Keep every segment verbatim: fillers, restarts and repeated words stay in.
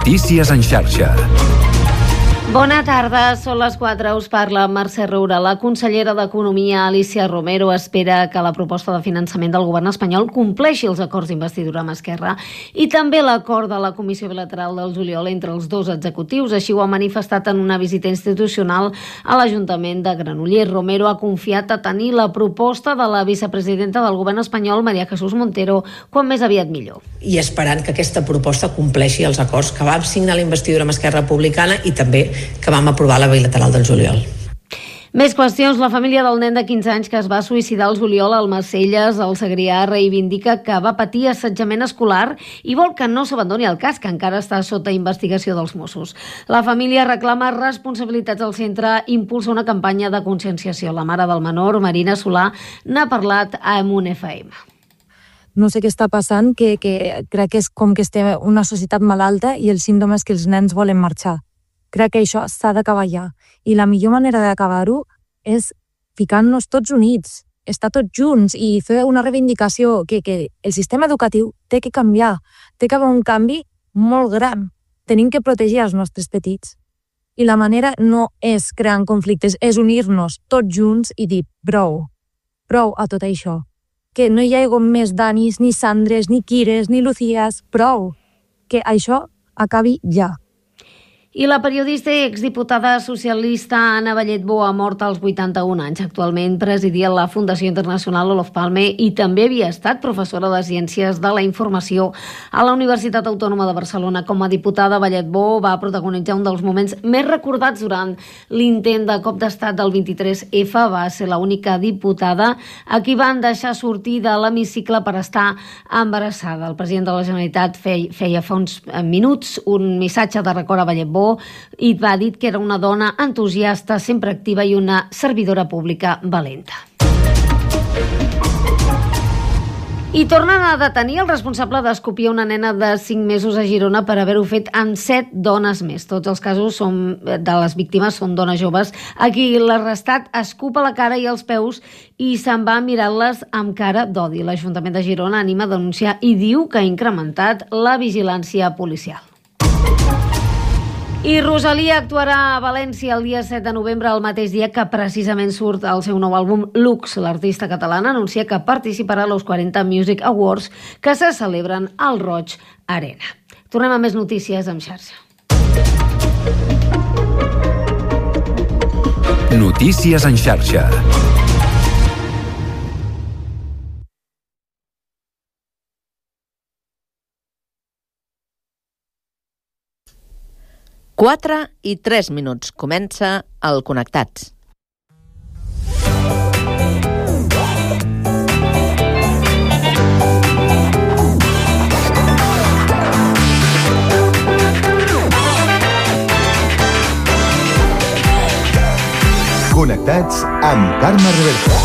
Notícies en xarxa. Bona tarda, són les quatre, us parla Mercè Roura. La consellera d'Economia, Alícia Romero, espera que la proposta de finançament del govern espanyol compleixi els acords d'investidura amb Esquerra i també l'acord de la Comissió Bilateral del juliol entre els dos executius. Així ho ha manifestat en una visita institucional a l'Ajuntament de Granollers. Romero ha confiat a tenir la proposta de la vicepresidenta del govern espanyol, María Jesús Montero, quan més aviat millor. I esperant que aquesta proposta compleixi els acords que vam signar la investidura amb Esquerra Republicana i també que vam aprovar la bilateral del juliol. Més qüestions. La família del nen de quinze anys que es va suïcidar al juliol al Macelles, al Segrià, reivindica que va patir assetjament escolar i vol que no s'abandoni el cas, que encara està sota investigació dels Mossos. La família reclama responsabilitats al centre, impulsa una campanya de conscienciació. La mare del menor, Marina Solà, n'ha parlat a Emun F M. No sé què està passant, que, que crec que és com que estem en una societat malalta i el símptoma és que els nens volen marxar. Crec que això s'ha d'acabar ja. I la millor manera d'acabar-ho és ficant-nos tots units, estar tots junts i fer una reivindicació que, que el sistema educatiu té que canviar, té que haver un canvi molt gran. Tenim que protegir els nostres petits. I la manera no és creant conflictes, és unir-nos tots junts i dir prou, prou a tot això. Que no hi hagi més Danis, ni Sandres, ni Quires, ni Lucías, prou. Que això acabi ja. I la periodista i exdiputada socialista Anna Balletbó ha mort als vuitanta-un anys. Actualment presidia la Fundació Internacional Olof Palme i també havia estat professora de Ciències de la Informació a la Universitat Autònoma de Barcelona. Com a diputada, Balletbó va protagonitzar un dels moments més recordats durant l'intent de cop d'estat del vint-i-tres efa. Va ser l'única diputada a qui van deixar sortir de l'hemicicle per estar embarassada. El president de la Generalitat feia fa uns minuts un missatge de record a Balletbó i va dir que era una dona entusiasta, sempre activa i una servidora pública valenta. I tornen a detenir el responsable d'escopir una nena de cinc mesos a Girona per haver-ho fet amb set dones més. Tots els casos són, de les víctimes són dones joves a qui l'arrestat escupa la cara i els peus i se'n va mirant-les amb cara d'odi. L'Ajuntament de Girona anima a denunciar i diu que ha incrementat la vigilància policial. I Rosalia actuarà a València el dia set de novembre, el mateix dia que precisament surt el seu nou àlbum Lux. L'artista catalana anuncia que participarà a los quaranta Music Awards que se celebren al Roig Arena. Tornem a més notícies en xarxa. Notícies en xarxa. quatre i tres minuts. Comença el Connectats. Connectats amb Carme Reverte.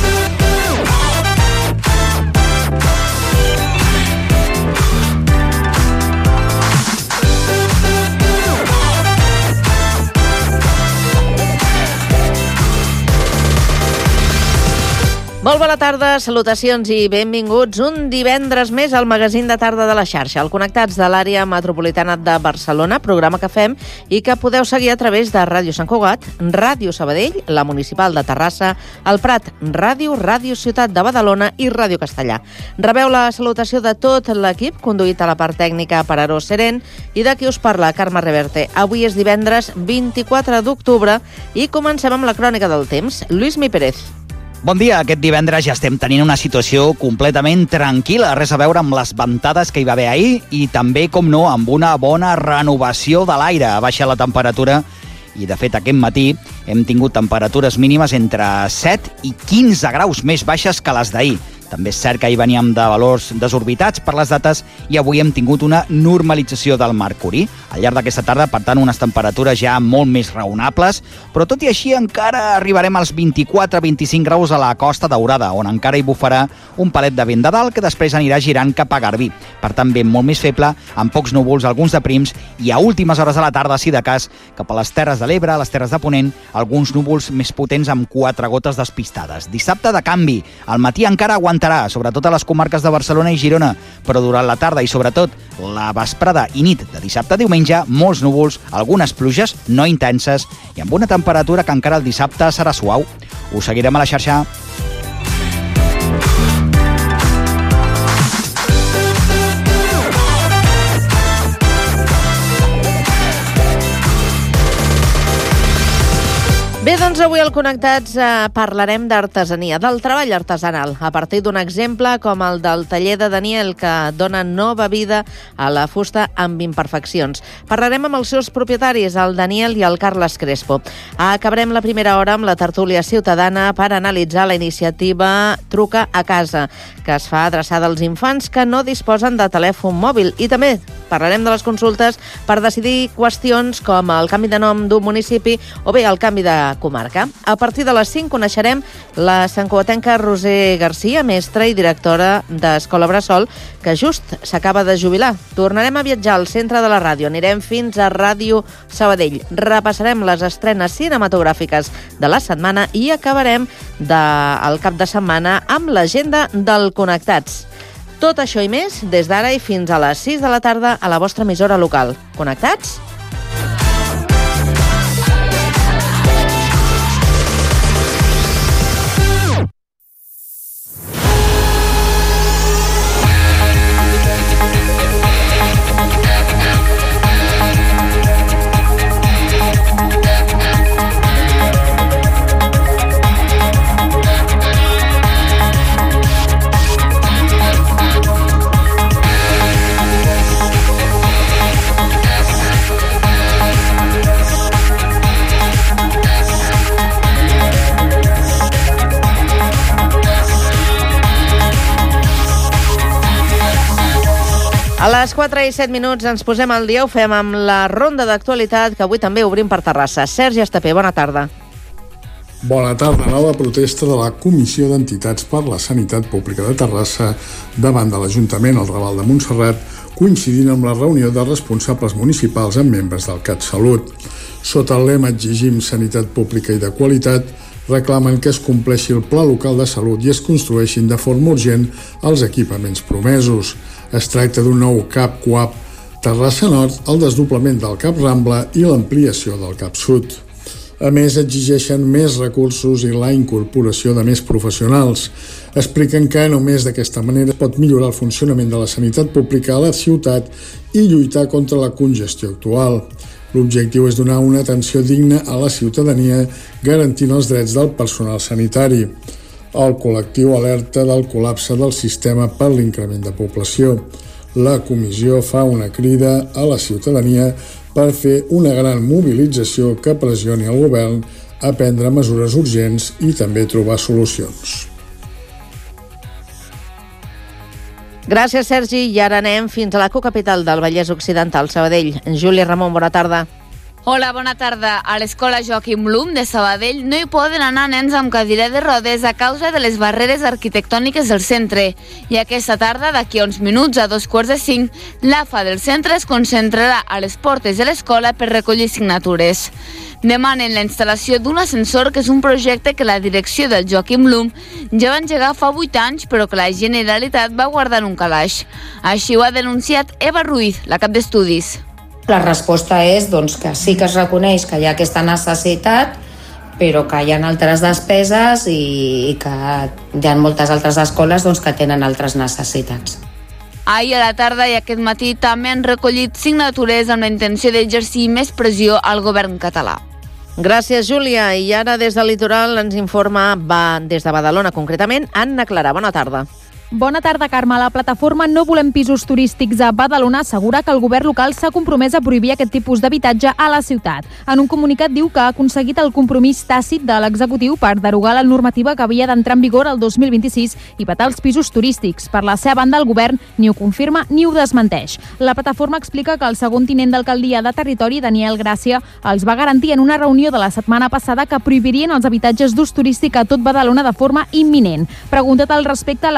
Molt bona tarda, salutacions i benvinguts un divendres més al magazín de tarda de la xarxa, el Connectats de l'àrea metropolitana de Barcelona, programa que fem i que podeu seguir a través de Ràdio Sant Cugat, Ràdio Sabadell, la Municipal de Terrassa, el Prat Ràdio, Ràdio Ciutat de Badalona i Ràdio Castellà. Rebeu la salutació de tot l'equip, conduït a la part tècnica per Aró Seren i de qui us parla, Carme Reverte. Avui és divendres vint-i-quatre d'octubre i comencem amb la crònica del temps. Lluís Mi Pérez. Bon dia. Aquest divendres ja estem tenint una situació completament tranquil·la, res a veure amb les ventades que hi va haver ahir i també, com no, amb una bona renovació de l'aire. Baixa la temperatura i, de fet, aquest matí hem tingut temperatures mínimes entre set i quinze graus més baixes que les d'ahir. També és cert que ahir veníem de valors desorbitats per les dates i avui hem tingut una normalització del mercuri. Al llarg d'aquesta tarda, per tant, unes temperatures ja molt més raonables, però tot i així encara arribarem als vint-i-quatre a vint-i-cinc graus a la Costa Daurada, on encara hi bufarà un palet de vent de dalt que després anirà girant cap a Garbí. Per tant, vent molt més feble, amb pocs núvols, alguns de prims, i a últimes hores de la tarda, si de cas, cap a les Terres de l'Ebre, a les Terres de Ponent, alguns núvols més potents amb quatre gotes despistades. Dissabte de canvi. Al matí encara aguantarà augmentarà, sobretot a les comarques de Barcelona i Girona, però durant la tarda i sobretot la vesprada i nit de dissabte a diumenge, molts núvols, algunes pluges no intenses i amb una temperatura que encara el dissabte serà suau. Us seguirem a la xarxa. Bé, doncs avui al Connectats eh, parlarem d'artesania, del treball artesanal, a partir d'un exemple com el del taller de Daniel, que dona nova vida a la fusta amb imperfeccions. Parlarem amb els seus propietaris, el Daniel i el Carles Crespo. Acabarem la primera hora amb la tertúlia ciutadana per analitzar la iniciativa Truca a casa, que es fa adreçada als infants que no disposen de telèfon mòbil. I també parlarem de les consultes per decidir qüestions com el canvi de nom d'un municipi o bé el canvi de comarca. A partir de les cinc coneixerem la santcugatenca Roser Garcia, mestra i directora d'Escola Bressol, que just s'acaba de jubilar. Tornarem a viatjar al centre de la ràdio. Anirem fins a Ràdio Sabadell. Repassarem les estrenes cinematogràfiques de la setmana i acabarem del cap de setmana amb l'agenda del Connectats. Tot això i més des d'ara i fins a les sis de la tarda a la vostra emissora local. Connectats? A les quatre i set minuts ens posem al dia, ho fem amb la ronda d'actualitat, que avui també obrim per Terrassa. Sergi Estapé, bona tarda. Bona tarda. Nova protesta de la Comissió d'Entitats per la Sanitat Pública de Terrassa davant de l'Ajuntament al Raval de Montserrat, coincidint amb la reunió de responsables municipals amb membres del CatSalut. Sota el lema Exigim sanitat pública i de qualitat, reclamen que es compleixi el Pla Local de Salut i es construeixin de forma urgent els equipaments promesos. Es tracta d'un nou CAP Coap Terrassa Nord, el desdoblament del CAP Rambla i l'ampliació del CAP Sud. A més, exigeixen més recursos i la incorporació de més professionals. Expliquen que només d'aquesta manera pot millorar el funcionament de la sanitat pública a la ciutat i lluitar contra la congestió actual. L'objectiu és donar una atenció digna a la ciutadania, garantint els drets del personal sanitari. El col·lectiu alerta del col·lapse del sistema per l'increment de població. La comissió fa una crida a la ciutadania per fer una gran mobilització que pressioni el govern a prendre mesures urgents i també trobar solucions. Gràcies, Sergi. I ara anem fins a la cocapital del Vallès Occidental, Sabadell. Júlia Ramon, bona tarda. Hola, bona tarda. A l'escola Joaquim Blum de Sabadell no hi poden anar nens amb cadira de rodes a causa de les barreres arquitectòniques del centre. I aquesta tarda, d'aquí a uns minuts, a dos quarts de cinc, l'A F A del centre es concentrarà a les portes de l'escola per recollir signatures. Demanen la instal·lació d'un ascensor, que és un projecte que la direcció del Joaquim Blum ja va engegar fa vuit anys, però que la Generalitat va guardar en un calaix. Així ho ha denunciat Eva Ruiz, la cap d'estudis. La resposta és doncs, que sí que es reconeix que hi ha aquesta necessitat, però que hi ha altres despeses i, i que hi ha moltes altres escoles doncs, que tenen altres necessitats. Ahir a la tarda i aquest matí també han recollit signatures amb la intenció d'exercir més pressió al govern català. Gràcies, Júlia. I ara des del litoral ens informa, va des de Badalona concretament, Anna Clara. Bona tarda. Bona tarda, Carme. La plataforma No Volem Pisos Turístics a Badalona assegura que el govern local s'ha compromès a prohibir aquest tipus d'habitatge a la ciutat. En un comunicat diu que ha aconseguit el compromís tàcit de l'executiu per derogar la normativa que havia d'entrar en vigor el dos mil vint-i-sis i vetar els pisos turístics. Per la seva banda, el govern ni ho confirma ni ho desmenteix. La plataforma explica que el segon tinent d'alcaldia de territori, Daniel Gràcia, els va garantir en una reunió de la setmana passada que prohibirien els habitatges d'ús turístic a tot Badalona de forma imminent. Preguntat al respecte, l'executiu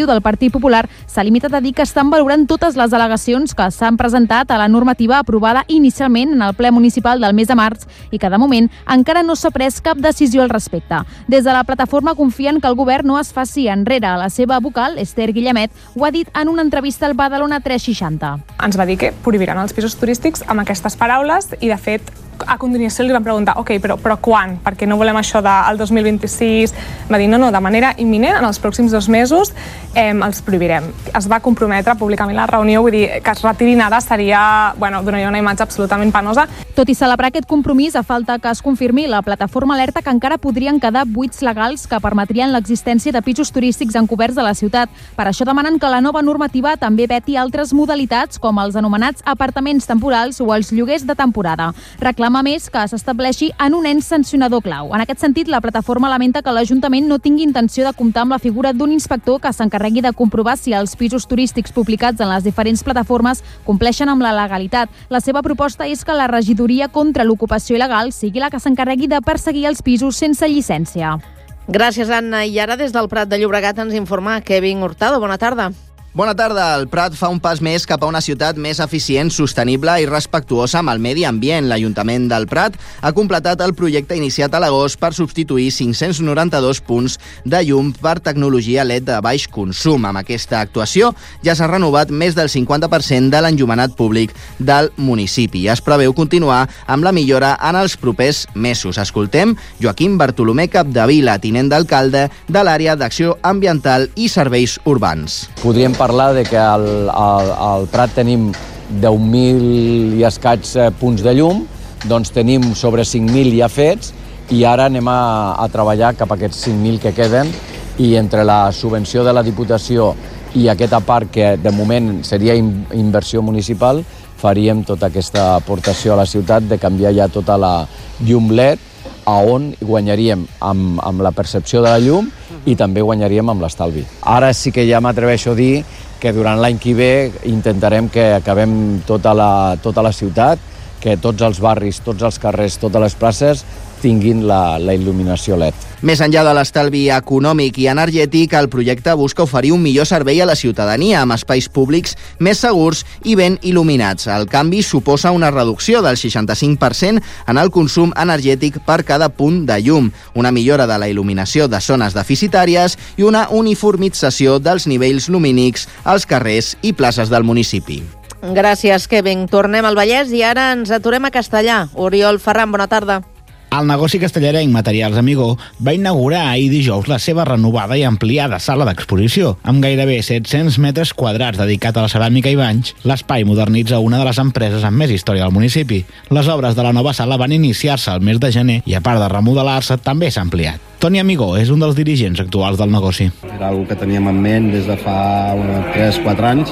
del Partit Popular s'ha limitat a dir que estan valorant totes les al·legacions que s'han presentat a la normativa aprovada inicialment en el ple municipal del mes de març i que, de moment, encara no s'ha pres cap decisió al respecte. Des de la plataforma confien que el govern no es faci enrere. La seva vocal, Esther Guillemet, ho ha dit en una entrevista al Badalona tres seixanta. Ens va dir que prohibiran els pisos turístics amb aquestes paraules i, de fet, a continuació li van preguntar, ok, però, però quan? Perquè no volem això del dos mil vint-i-sis. Va dir, no, no, de manera imminent, en els pròxims dos mesos eh, els prohibirem. Es va comprometre públicament la reunió, vull dir, que es retirin ara seria, bueno, donaria una imatge absolutament penosa. Tot i celebrar aquest compromís, a falta que es confirmi, la plataforma alerta que encara podrien quedar buits legals que permetrien l'existència de pisos turístics encoberts de la ciutat. Per això demanen que la nova normativa també veti altres modalitats, com els anomenats apartaments temporals o els lloguers de temporada. Reclama a més que s'estableixi en un ens sancionador clau. En aquest sentit, la plataforma lamenta que l'Ajuntament no tingui intenció de comptar amb la figura d'un inspector que s'encarregui de comprovar si els pisos turístics publicats en les diferents plataformes compleixen amb la legalitat. La seva proposta és que la regidoria contra l'ocupació il·legal sigui la que s'encarregui de perseguir els pisos sense llicència. Gràcies, Anna. I ara des del Prat de Llobregat ens informa Kevin Hurtado. Bona tarda. Bona tarda. El Prat fa un pas més cap a una ciutat més eficient, sostenible i respectuosa amb el medi ambient. L'Ajuntament del Prat ha completat el projecte iniciat a l'agost per substituir cinc-cents noranta-dos punts de llum per tecnologia L E D de baix consum. Amb aquesta actuació ja s'ha renovat més del cinquanta per cent de l'enllumenat públic del municipi. Es preveu continuar amb la millora en els propers mesos. Escoltem Joaquim Bartolomé Capdevila, tinent d'alcalde de l'àrea d'acció ambiental i serveis urbans. Podríem parlar de que al, al, al Prat tenim deu mil i escaig punts de llum, doncs tenim sobre cinc mil ja fets i ara anem a, a treballar cap a aquests cinc mil que queden i entre la subvenció de la Diputació i aquesta part que de moment seria inversió municipal faríem tota aquesta aportació a la ciutat de canviar ja tota la llum L E D a on guanyaríem amb, amb la percepció de la llum i també guanyaríem amb l'estalvi. Ara sí que ja m'atreveixo a dir que durant l'any que ve intentarem que acabem tota la, tota la ciutat, que tots els barris, tots els carrers, totes les places tinguin la, la il·luminació L E D. Més enllà de l'estalvi econòmic i energètic, el projecte busca oferir un millor servei a la ciutadania amb espais públics més segurs i ben il·luminats. El canvi suposa una reducció del seixanta-cinc per cent en el consum energètic per cada punt de llum, una millora de la il·luminació de zones deficitàries i una uniformització dels nivells lumínics als carrers i places del municipi. Gràcies, Kevin. Tornem al Vallès i ara ens aturem a Castellà. Oriol Ferran, bona tarda. El negoci castellarenc Materials Amigó va inaugurar ahir dijous la seva renovada i ampliada sala d'exposició. Amb gairebé set-cents metres quadrats dedicat a la ceràmica i banys, l'espai modernitza una de les empreses amb més història del municipi. Les obres de la nova sala van iniciar-se al mes de gener i, a part de remodelar-se, també s'ha ampliat. Toni Amigó és un dels dirigents actuals del negoci. Era una que teníem en ment des de fa tres o quatre anys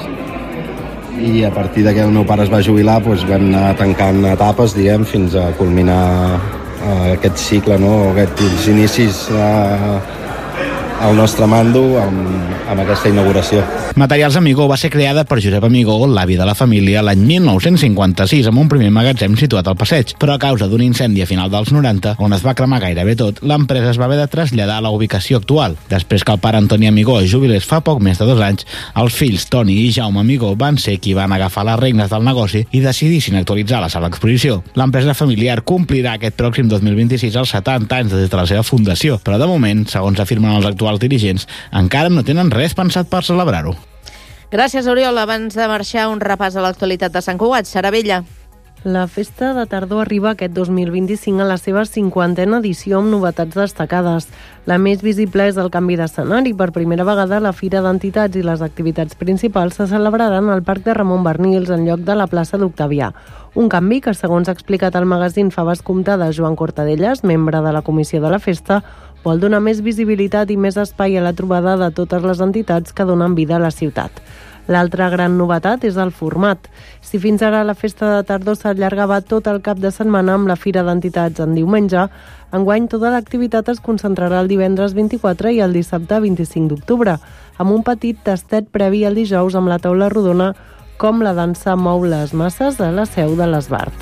i a partir de que el meu pare es va jubilar doncs vam anar tancant etapes, diguem, fins a culminar uh, aquest cicle, no? Aquests inicis uh, al nostre mando amb, amb aquesta inauguració. Materials Amigó va ser creada per Josep Amigó, l'avi de la família, l'any mil nou-cents cinquanta-sis amb un primer magatzem situat al passeig, però a causa d'un incendi a final dels noranta, on es va cremar gairebé tot, l'empresa es va haver de traslladar a la ubicació actual. Després que el pare Antoni Amigó es jubilés fa poc més de dos anys, els fills Toni i Jaume Amigó van ser qui van agafar les regnes del negoci i decidissin actualitzar la sala d'exposició. L'empresa familiar complirà aquest pròxim dos mil vint-i-sis els setanta anys des de la seva fundació, però de moment, segons afirmen els actuals els dirigents, encara no tenen res pensat per celebrar-ho. Gràcies, Oriol. Abans de marxar, un repàs a l'actualitat de Sant Cugat. Sara Vella. La festa de tardor arriba aquest dos mil vint-i-cinc a la seva cinquantena edició amb novetats destacades. La més visible és el canvi d'escenari. Per primera vegada, la Fira d'Entitats i les activitats principals se celebraran al Parc de Ramon Bernils en lloc de la plaça d'Octavià. Un canvi que, segons ha explicat al magazín Faves Comptades Joan Cortadellas, membre de la comissió de la festa, vol donar més visibilitat i més espai a la trobada de totes les entitats que donen vida a la ciutat. L'altra gran novetat és el format. Si fins ara la festa de tardor s'allargava tot el cap de setmana amb la Fira d'Entitats en diumenge, enguany tota l'activitat es concentrarà el divendres vint-i-quatre i el dissabte vint-i-cinc d'octubre, amb un petit tastet previ el dijous amb la taula rodona com la dansa mou les masses a la seu de l'Esbart.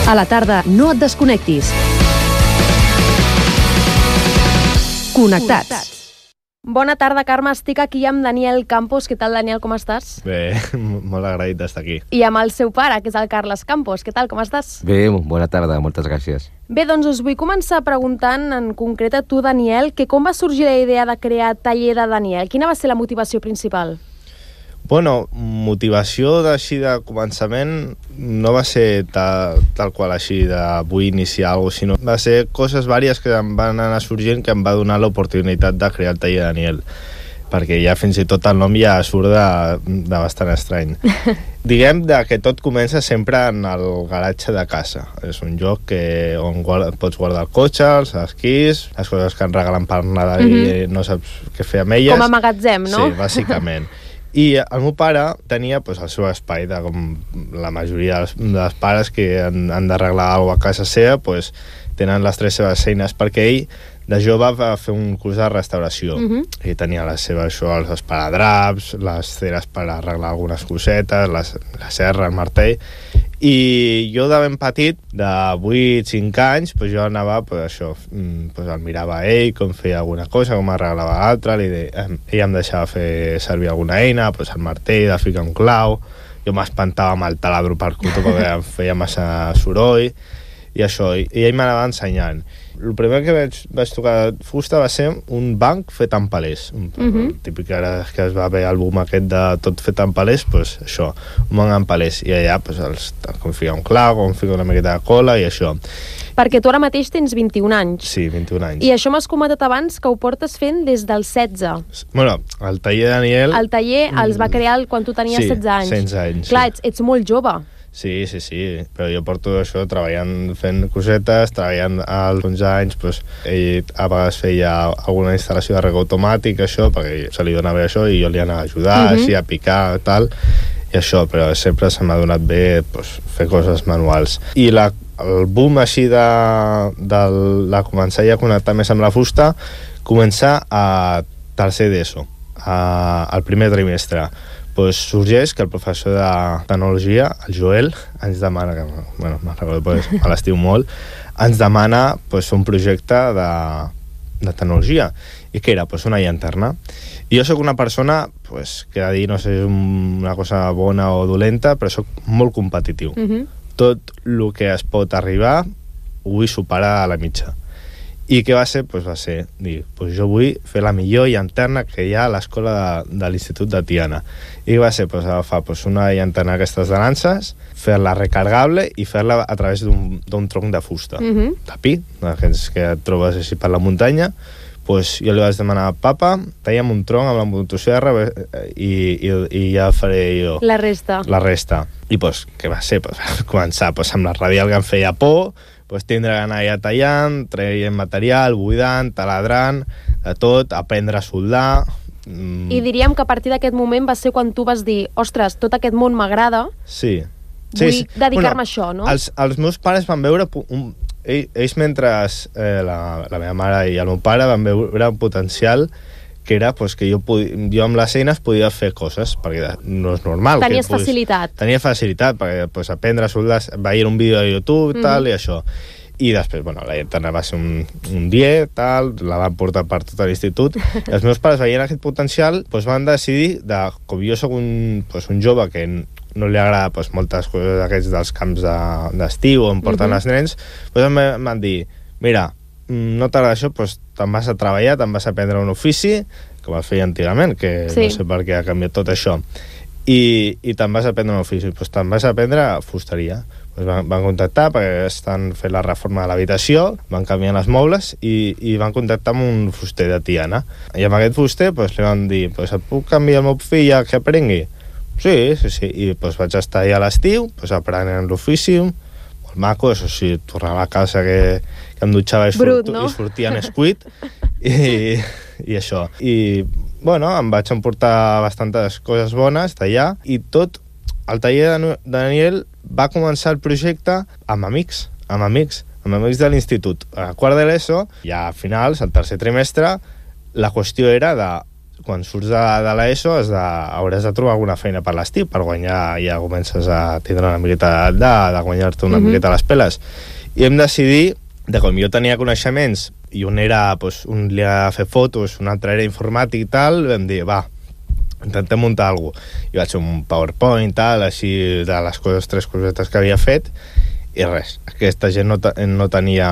A la tarda, no et desconnectis. Connectats. Bona tarda, Carme. Estic aquí amb Daniel Campos. Què tal, Daniel? Com estàs? Bé, molt agraït d'estar aquí. I amb el seu pare, que és el Carles Campos. Què tal, com estàs? Bé, bona tarda, moltes gràcies. Bé, doncs us vull començar preguntant en concret a tu, Daniel, que com va sorgir la idea de crear Taller de Daniel? Quina va ser la motivació principal? Bueno, motivació d'així de començament no va ser tal, tal qual així de vull iniciar alguna cosa, sinó va ser coses vàries que em van anar sorgint que em va donar l'oportunitat de crear el Taller de Daniel, perquè ja fins i tot el nom ja surt de, de bastant estrany. Diguem de que tot comença sempre en el garatge de casa. És un lloc que, on guarda, pots guardar el cotxe, els esquís, les coses que en regalen per Nadal mm-hmm. i no saps què fer amb elles. Com a magatzem, no? Sí, bàsicament. I el meu pare tenia pues, el seu espai, de, com la majoria dels, dels pares que han, han d'arreglar alguna cosa a casa seva, pues, tenen les tres seves eines, perquè ell de jove va fer un curs de restauració mm-hmm. i tenia les seves, això, els esparadraps, les ceres per arreglar algunes cosetes, les, la serra, el martell, i jo de ben petit, de vuit cinc anys, pues jo anava, pues això, pues el mirava a ell, com feia alguna cosa, com arreglava l'altra, li de... ell em deixava fer servir alguna eina, pues el martell, de ficar un clau, jo m'espantava amb el taladro per cuto perquè em feia massa soroll, i això, i ell m'anava ensenyant. El primer que vaig, vaig tocar de fusta va ser un banc fet amb palers. Un, mm-hmm. típic ara que es va veure el boom aquest de tot fet amb palers, pues això, un banc amb palers. I allà, pues, els, com fica un clau, com fica una miqueta de cola i això. Perquè tu ara mateix tens vint-i-un anys. Sí, vint-i-un anys. I això m'has comentat abans que ho portes fent des dels setze. Bueno, el Taller de Daniel... El taller els va crear quan tu tenies sí, setze anys. setze anys. Clar, sí. ets, ets molt jove. Sí, sí, sí, però jo porto això treballant, fent cosetes, treballant als onze anys, doncs, ell a vegades feia alguna instal·lació de reg automàtic, això, perquè se li donava això i jo li anava a ajudar, uh-huh. així, a picar, tal, i això, però sempre se m'ha donat bé doncs, fer coses manuals. I la, el boom així de, de la començar ja a connectar més amb la fusta comença a tercer d'ESO, a, al primer trimestre. Pues sorgeix que el professor de tecnologia, el Joel, ens demana, que, bueno, me'n recordo, pues, a l'estiu molt, ens demana pues, un projecte de, de tecnologia. I què era? Pues, una llanterna. I jo sóc una persona pues, que a dir, no sé, és una cosa bona o dolenta, però sóc molt competitiu. Mm-hmm. Tot el que es pot arribar ho vull superar a la mitja. I què va ser? Pues va ser dir, pues jo vull fer la millor llanterna que hi ha a l'escola de, de l'Institut de Tiana. I va ser pues, agafar pues, una llanterna d'aquestes de nanses, fer-la recargable i fer-la a través d'un tronc de fusta, mm-hmm. de pi, d'aquests que et trobes així per la muntanya. Pues jo li vaig demanar a papa, talla'm un tronc amb la motosserra i, i, i ja faré jo la resta. La resta. I pues, què va ser? Pues, començar pues, amb la radial que em feia por, pues, tindre d'anar ja tallant, traient material, buidant, taladrant, de tot, aprendre a soldar. Mm. I diríem que a partir d'aquest moment va ser quan tu vas dir, ostres, tot aquest món m'agrada, sí. vull sí, sí. dedicar-me bueno, a això, no? Els, els meus pares van veure... Un, ells, mentre eh, la, la meva mare i el meu pare van veure un potencial que era pues, que jo, podia, jo amb les eines podia fer coses, perquè no és normal. Tenies que, pues, facilitat. Tenia facilitat, perquè pues, aprendre a soldar, veure un vídeo de YouTube, mm-hmm. tal, i això. I després, bueno, la llanterna va ser un, un dia, tal, la van portar per tot l'institut, i els meus pares veient aquest potencial, pues, van decidir, de, com jo sóc un, pues, un jove que no li agrada pues, moltes coses d'aquests dels camps d'estiu de, on porten mm-hmm. els nens, pues, em van dir, mira, no t'agrada això, doncs te'n vas a treballar, te'n vas a aprendre un ofici, com es feia antigament, que sí. No sé per què ha canviat tot això, i, i te'n vas a aprendre un ofici, doncs te'n vas a aprendre fusteria. Pues van, van contactar perquè estan fent la reforma de l'habitació, van canviar els mobles i, i van contactar amb un fuster de Tiana. I amb aquest fuster pues, li van dir, pues, et puc canviar el meu fill a que aprengui? Sí, sí, sí. I pues, vaig estar allà a l'estiu, pues, aprenent l'ofici, molt maco, això sí, tornava a casa que, que em dutxava i, Brut, surt, no? i sortia Nesquik i, i això. I, bueno, em vaig emportar bastantes coses bones d'allà i tot el taller de Daniel va començar el projecte amb amics, amb amics, amb amics de l'institut. A quart de l'ESO, ja a finals, al tercer trimestre, la qüestió era de quan surts de, de l'ESO has de, hauràs de trobar alguna feina per l'estiu, per guanyar, ja comences a tindre una miqueta de, de guanyar-te una uh-huh. miqueta les peles. I hem decidit, de com jo tenia coneixements, i un era, pues, un li ha fer fotos, un altre era informàtic i tal, vam dir, va, intentem muntar alguna cosa. I vaig fer un PowerPoint, tal, així, de les coses, tres cosetes que havia fet, i res, aquesta gent no, no tenia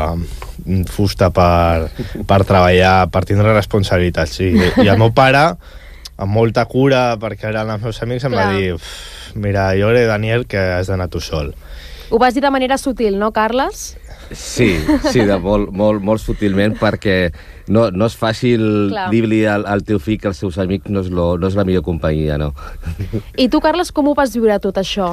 fusta per, per treballar, per tindre responsabilitats. I, i el meu pare, amb molta cura, perquè eren els meus amics, em Clar. va dir, mira, jo crec, Daniel, que has d'anar tu sol. Ho vas dir de manera sutil, no, Carles? Sí, sí, de molt, molt, molt sutilment, perquè no, no és fàcil Clar. dir-li al, al teu fill que els seus amics no és, lo, no és la millor companyia, no? I tu, Carles, com ho vas viure tot això?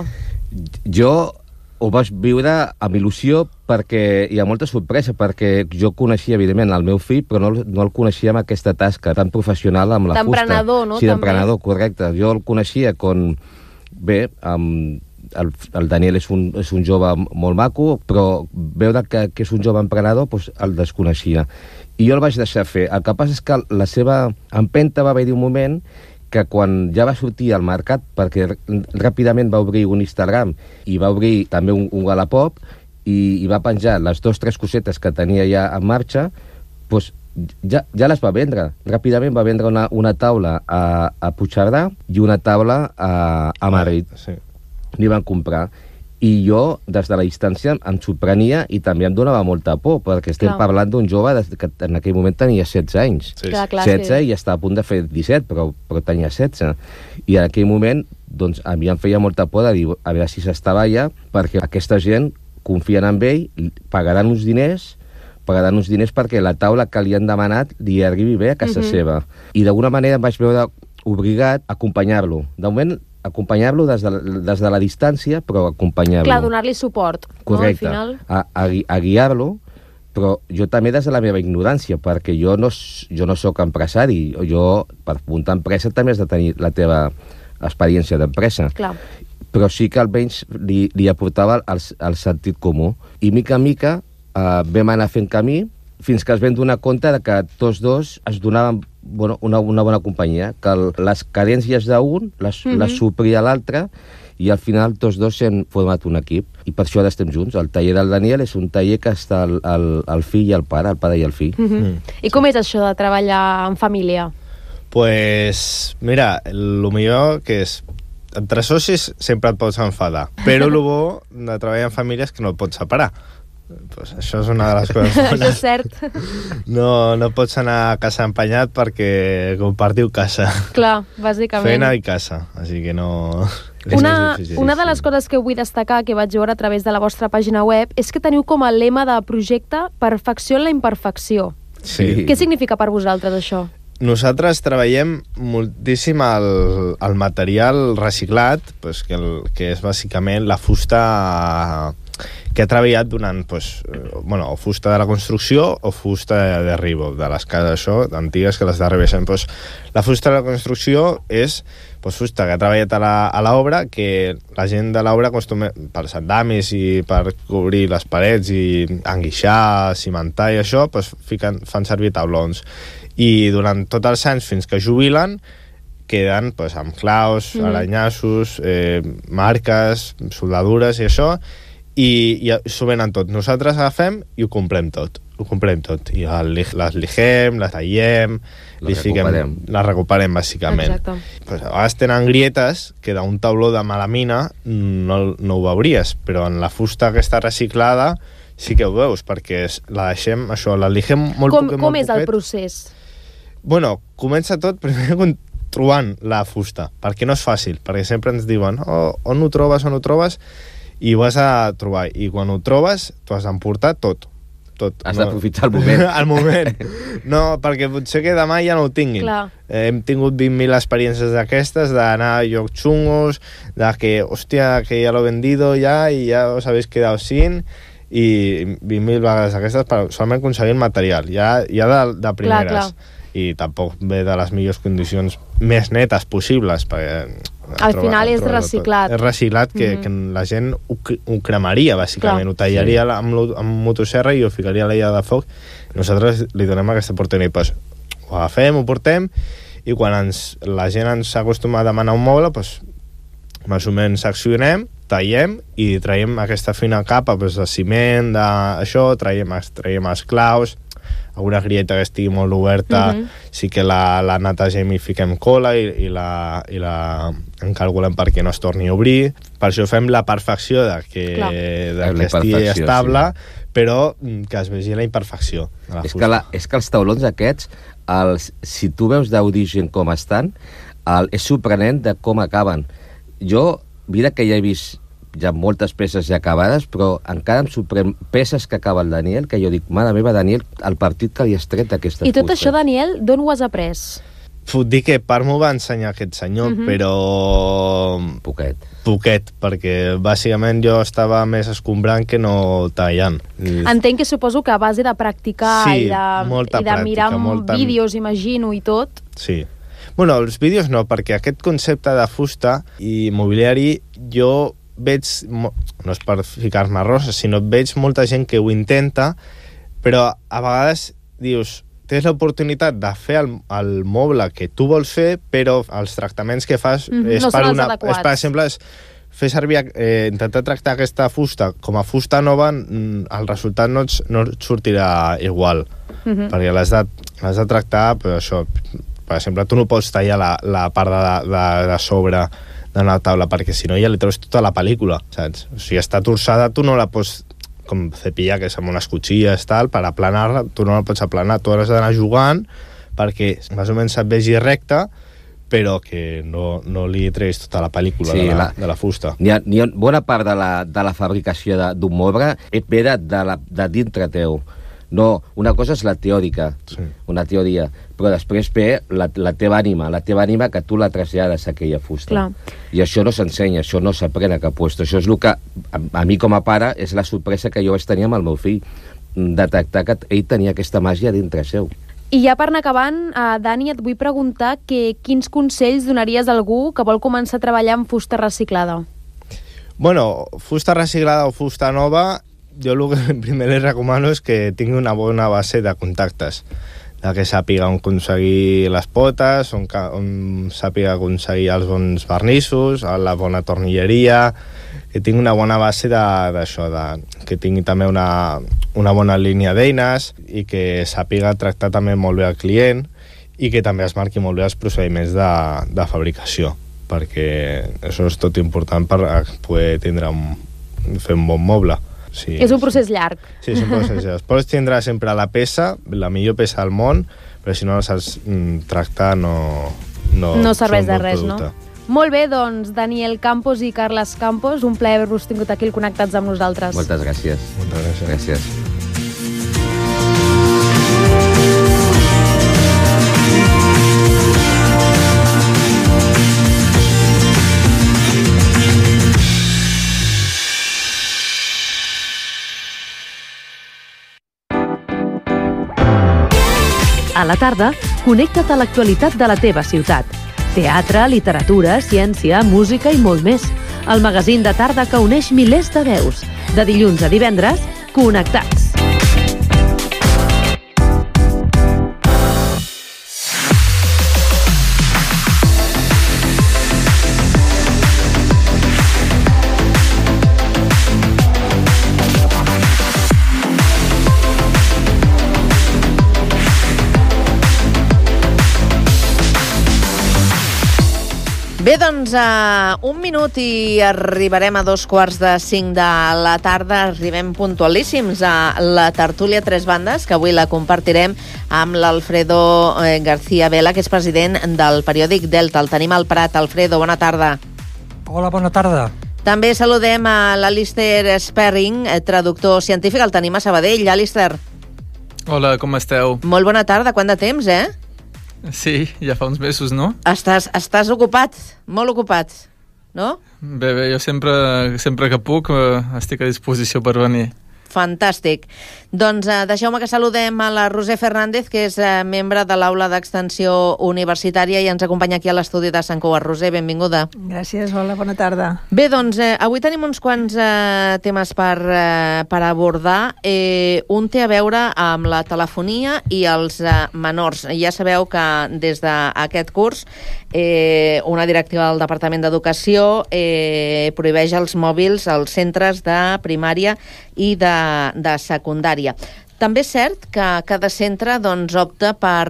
Jo ho vaig viure amb il·lusió perquè hi ha molta sorpresa, perquè jo coneixia, evidentment, el meu fill, però no, no el coneixia amb aquesta tasca tan professional amb la fusta. D'emprenedor, no? Sí, d'emprenedor, correcte. Jo el coneixia con... Bé, amb... El, el Daniel és un, és un jove molt maco, però veure que, que és un jove emprenedor, doncs el desconeixia. I jo el vaig deixar fer. El que passa és que la seva empenta va haver-hi un moment que quan ja va sortir al mercat, perquè ràpidament va obrir un Instagram i va obrir també un, un Wallapop i, i va penjar les dues o tres cosetes que tenia ja en marxa, doncs ja, ja les va vendre. Ràpidament va vendre una, una taula a, a Puigcerdà i una taula a, a Madrid. Sí. N'hi van comprar. I jo, des de la distància, em sorprenia i també em donava molta por, perquè estem clar. parlant d'un jove que en aquell moment tenia setze anys. Sí. Clar, clar, setze sí. i estava a punt de fer disset, però, però tenia setze. I en aquell moment, doncs, a mi em feia molta por de dir, a veure si s'estava allà, perquè aquesta gent confien en ell, pagaran uns diners, pagaran uns diners perquè la taula que li han demanat li arribi bé a casa uh-huh. seva. I d'alguna manera em vaig veure obligat a acompanyar-lo. De moment, acompanyar-lo des, de, des de la distància, però acompanyar-lo. Clar, donar-li suport. Correcte. No, al final... a, a, a guiar-lo, però jo també des de la meva ignorància, perquè jo no, jo no sóc empresari. Jo, per muntar empresa, també has de tenir la teva experiència d'empresa. Clar. Però sí que almenys li, li aportava el, el sentit comú. I mica en mica eh, vam anar fent camí fins que es vam donar compte de que tots dos es donaven bueno, una, una bona companyia, que el, les cadències d'un les, mm-hmm. les suplia l'altre i al final tots dos s'han format un equip i per això ara estem junts. El taller del Daniel és un taller que està el, el, el fill i el pare, el pare i el fill. Mm-hmm. Mm. I com és això de treballar en família? Pues mira, el millor que és entre socis sempre et pots enfadar, però el bo de treballar en família és que no et pots separar. Pues això és una de les coses bones. Això és cert. No, no pots anar a casa empenyat perquè compartiu casa. Clar, bàsicament. Feina i casa, així que no... Una, una de les coses que vull destacar, que vaig veure a través de la vostra pàgina web, és que teniu com a lema de projecte perfecció en la imperfecció. Sí. Què significa per vosaltres això? Nosaltres treballem moltíssim el, el material reciclat, pues, que, el, que és bàsicament la fusta que ha treballat donant, pues, bueno, o fusta de la construcció o fusta de derribo, de les cases això, antigues que les derribeixen. Pues, la fusta de la construcció és pues, fusta que ha treballat a l'obra, que la gent de l'obra acostuma per sandamis i per cobrir les parets i enguixar, cimentar i això, pues, fiquen, fan servir taulons. I durant tots els anys fins que jubilen queden pues, amb claus, mm. aranyassos, eh, marques, soldadures i això, i, i s'ho venen tot. Nosaltres agafem i ho comprem tot. Ho comprem tot. I el, les ligem, les tallem, les recuperem. Les recuperem, bàsicament. Pues, a vegades tenen grietes que d'un tauló de melamina no, no ho veuries, però en la fusta que està reciclada sí que ho veus, perquè la deixem, això, la ligem molt com, poquet, com molt és poquet. El procés? Bueno, comença tot primer trobant la fusta, perquè no és fàcil, perquè sempre ens diuen oh, on ho trobes, on ho trobes, i ho has de trobar, i quan ho trobes t'ho has d'emportar tot. tot. Has no, d'aprofitar el moment. el moment. No, perquè potser que demà ja no ho tinguin. Clar. Eh, hem tingut vint mil experiències d'aquestes, d'anar a llocs xungos, de que, hòstia, que ja l'he vendido ja, i ja us habéis quedado sin... i vint mil vegades aquestes per solament aconseguir el material, ja, ja de, de primeres. Clar, clar. I tampoc ve de les millors condicions més netes possibles, perquè al trobar, final és reciclat. És reciclat que, mm-hmm. que la gent ho, ho cremaria, bàsicament. Clar. Ho tallaria sí. amb, amb motosserra i ho ficaria a la lla de foc. Nosaltres li donem aquesta oportunitat. Pues, ho agafem, ho portem i quan ens, la gent ens acostuma a demanar un moble, doncs, més o menys accionem, tallem i traiem aquesta fina capa doncs, de ciment, d'això, traiem, traiem els claus, alguna grieta que estigui molt oberta, uh-huh. sí que la, la netegem i fiquem cola i, i, la, i la encalculem perquè no es torni a obrir. Per això fem la perfecció de que, de que estigui estable, sí. però que es vegi la imperfecció de la és, fusta. que la, és que els taulons aquests, els, si tu veus d'origen com estan, el, és sorprenent de com acaben. Jo, mira que ja he vist ja moltes peces ja acabades, però encara em sorprèn peces que acaba el Daniel, que jo dic, mare meva, Daniel, el partit que li has tret d'aquestes I tot fustes. això, Daniel, d'on ho has après? Puc dir que part m'ho va ensenyar aquest senyor, uh-huh. però... Poquet. Poquet, perquè bàsicament jo estava més escombrant que no tallant. Entenc que suposo que a base de practicar sí, i de, molta i de mirar pràctica, molta... vídeos, imagino, i tot. Sí. Bueno, els vídeos no, perquè aquest concepte de fusta i mobiliari jo veig, no és per ficar-me roses, sinó veig molta gent que ho intenta, però a vegades dius, tens l'oportunitat de fer el, el moble que tu vols fer, però els tractaments que fas mm-hmm. és, no per una, és, per exemple, és fer servir, eh, intentar tractar aquesta fusta com a fusta nova, el resultat no et, no et sortirà igual, mm-hmm. perquè l'has de, l'has de tractar, però això, per exemple, tu no pots tallar la, la part de, de, de sobre de la taula, perquè si no ja li treus tota la pel·lícula, saps? O sigui, està torçada, tu no la pots com cepillar, que és amb unes cuchilles, tal, per aplanar-la, tu no la pots aplanar, tu has d'anar jugant perquè més o menys et vegi recta, però que no, no li treus tota la pel·lícula sí, de, la, la, de la fusta. N'hi ha, n'hi ha bona part de la, de la fabricació d'un moble ve de, de, la, de dintre teu. No, una cosa és la teòrica, sí. una teoria, però després ve la, la teva ànima, la teva ànima que tu la trasllades a aquella fusta. Clar. I això no s'ensenya, això no s'aprèn a cap puesto. Això és el que, a, a mi com a pare, és la sorpresa que jo vaig tenir amb el meu fill, detectar que ell tenia aquesta màgia dintre seu. I ja per anar acabant, eh, Dani, et vull preguntar que quins consells donaries a algú que vol començar a treballar amb fusta reciclada? Bueno, fusta reciclada o fusta nova, jo el que primer li recomano és que tingui una bona base de contactes, de que sàpiga on aconseguir les potes, on, on sàpiga aconseguir els bons vernissos, la bona tornilleria, que tingui una bona base d'això, de, de, que tingui també una, una bona línia d'eines i que sàpiga tractar també molt bé el client i que també es marqui molt bé els procediments de, de fabricació, perquè això és tot important per poder tindre un, fer un bon moble. Sí, és un procés llarg. Sí, és un procés llarg. Pots tindre sempre la peça, la millor peça del món, però si no la saps tractar no... No, no serveix de res, no? Molt bé, doncs, Daniel Campos i Carles Campos, un plaer haver-vos tingut aquí connectats amb nosaltres. Moltes gràcies. Moltes gràcies. Gràcies. A la tarda, connecta't a l'actualitat de la teva ciutat. Teatre, literatura, ciència, música i molt més. El magazín de tarda que uneix milers de veus. De dilluns a divendres, Connectats. Bé, doncs, a un minut i arribarem a dos quarts de cinc de la tarda. Arribem puntualíssims a la tertúlia Tres Bandes, que avui la compartirem amb l'Alfredo García Vela, que és president del periòdic Delta. El tenim al Prat. Alfredo, bona tarda. Hola, bona tarda. També saludem a l'Alistair Sperring, traductor científic. El tenim a Sabadell. Alistair. Hola, com esteu? Molt bona tarda. Quant de temps, eh? Sí, ja fa uns mesos, no? Estàs, estàs ocupat, molt ocupat, no? Bé, bé, jo sempre, sempre que puc estic a disposició per venir. Fantàstic. Doncs eh, deixeu-me que saludem a la Roser Fernández, que és eh, membre de l'Aula d'Extensió Universitària i ens acompanya aquí a l'estudi de Sant Cugat. Roser, benvinguda. Gràcies, hola, bona tarda. Bé, doncs, eh, avui tenim uns quants eh, temes per, eh, per abordar. Eh, un té a veure amb la telefonia i els eh, menors. Ja sabeu que des d'aquest curs eh, una directiva del Departament d'Educació eh, prohibeix els mòbils als centres de primària i de, de secundària. També és cert que cada centre doncs, opta per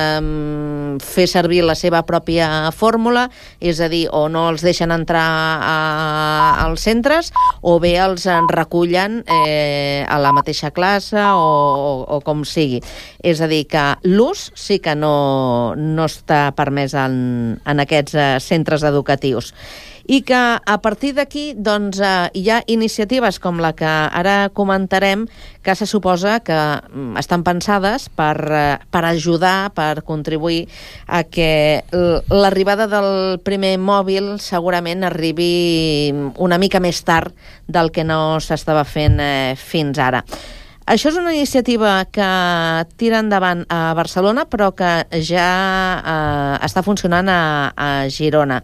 eh, fer servir la seva pròpia fórmula, és a dir, o no els deixen entrar a, als centres o bé els recullen eh, a la mateixa classe o, o, o com sigui. És a dir, que l'ús sí que no, no està permès en, en aquests eh, centres educatius. I que a partir d'aquí doncs, eh, hi ha iniciatives com la que ara comentarem que se suposa que mm, estan pensades per, eh, per ajudar, per contribuir a que l'arribada del primer mòbil segurament arribi una mica més tard del que no s'estava fent eh, fins ara. Això és una iniciativa que tira endavant a Barcelona, però que ja eh, està funcionant a, a Girona.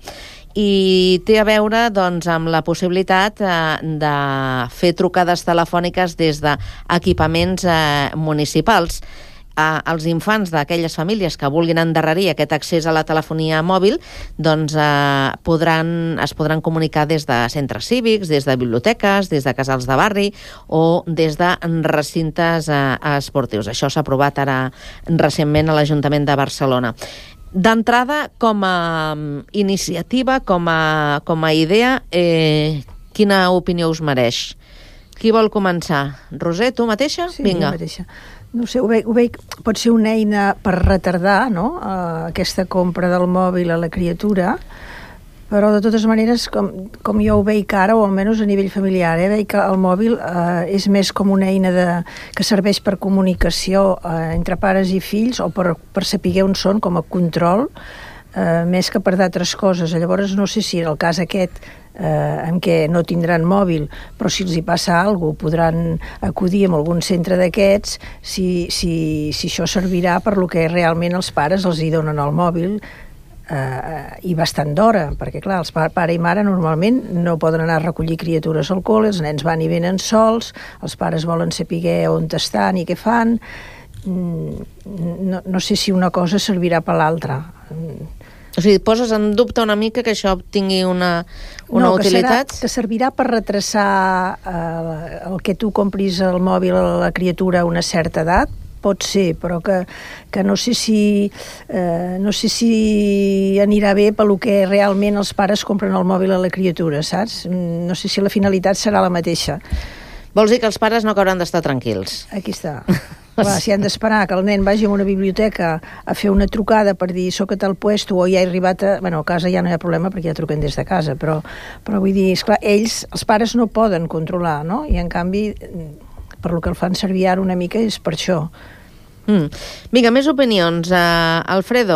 I té a veure doncs, amb la possibilitat eh, de fer trucades telefòniques des d'equipaments eh, municipals. Eh, els infants d'aquelles famílies que vulguin endarrerir aquest accés a la telefonia mòbil doncs, eh, podran, es podran comunicar des de centres cívics, des de biblioteques, des de casals de barri o des de recintes eh, esportius. Això s'ha aprovat ara recentment a l'Ajuntament de Barcelona. D'entrada, com a iniciativa, com a, com a idea, eh, quina opinió us mereix? Qui vol començar? Roser, tu mateixa? Sí, Vinga. jo mateixa. No sé, ho veig, ho veig, pot ser una eina per retardar, no?, eh, aquesta compra del mòbil a la criatura, però de totes maneres, com, com jo ho veig ara, o almenys a nivell familiar, eh, veig que el mòbil eh, és més com una eina de, que serveix per comunicació eh, entre pares i fills o per, per saber on són, com a control, eh, més que per d'altres coses. Llavors no sé si en el cas aquest eh, en què no tindran mòbil, però si els hi passa alguna cosa podran acudir a algun centre d'aquests, si, si, si això servirà per lo que realment els pares els hi donen el mòbil, Uh, i bastant d'hora, perquè clar, els pare, pare i mare normalment no poden anar a recollir criatures al col·le, els nens van i venen sols, els pares volen saber on estan i què fan. No, no sé si una cosa servirà per l'altra. O sigui, poses en dubte una mica que això tingui una, una no, utilitat? Que, serà, que servirà per retrasar uh, el que tu compris el mòbil a la criatura a una certa edat, pot ser, però que, que no sé si eh, no sé si anirà bé pel que realment els pares compren el mòbil a la criatura, saps? No sé si la finalitat serà la mateixa. Vols dir que els pares no hauran d'estar tranquils? Aquí està. Clar, si han d'esperar que el nen vagi a una biblioteca a fer una trucada per dir soc a tal puesto o ja he arribat a... Bueno, a casa ja no hi ha problema perquè ja truquen des de casa, però, però vull dir, esclar, ells, els pares no poden controlar, no? I en canvi, per lo que el fan servir ara una mica és per això. Mm. Vinga, més opinions. Uh, Alfredo?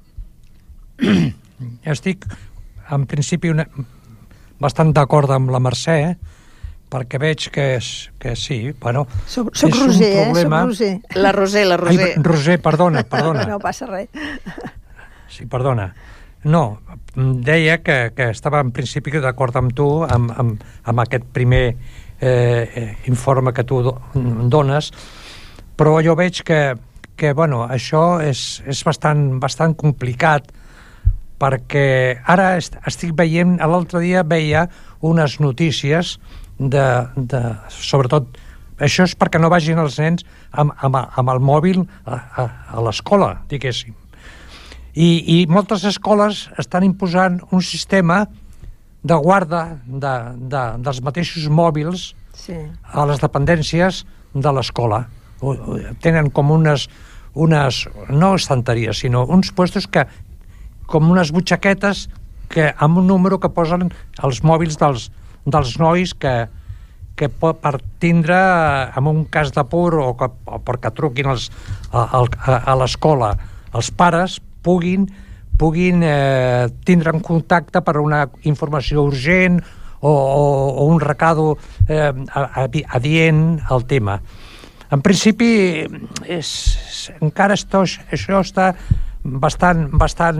Estic, en principi, una, bastant d'acord amb la Mercè, perquè veig que, és, que sí, bueno... Soc, soc Roser, eh? Soc Roser. La Roser, la Roser. Ai, Roser, perdona, perdona. No passa res. Sí, perdona. No, deia que, que estava en principi d'acord amb tu, amb, amb, amb aquest primer eh, informe que tu dones, però jo veig que, que bueno, això és, és bastant, bastant complicat, perquè ara est, estic veient, l'altre dia veia unes notícies de, de, sobretot, això és perquè no vagin els nens amb, amb, amb el mòbil a, a, a l'escola, diguéssim. I, i moltes escoles estan imposant un sistema de guarda de, de, dels mateixos mòbils sí. a les dependències de l'escola. Tenen com unes, unes no estanteries, sinó uns puestos que, com unes butxaquetes que, amb un número que posen els mòbils dels, dels nois que, que pot, per tindre, en un cas d'apur o, que, o perquè truquin els, a, a, a l'escola, els pares puguin, puguin eh, tindre en contacte per una informació urgent o, o, o un recado eh, adient al tema. En principi, és, encara esto, això està bastant, bastant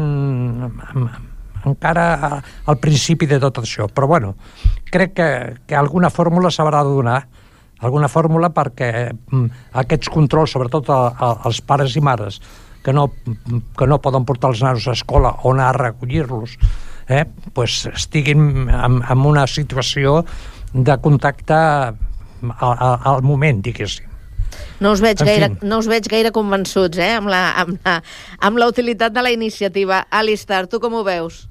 encara al principi de tot això. Però, bueno, crec que, que alguna fórmula s'haurà de donar, alguna fórmula perquè aquests controls, sobretot a, a, als pares i mares, que no, que no poden portar els nanos a escola o anar a recollir-los, eh, pues estiguin en, en una situació de contacte al, al moment, diguéssim. No us veig, gaire, no us veig gaire convençuts, eh, amb la, amb la, amb la utilitat de la iniciativa. Alistair, tu com ho veus?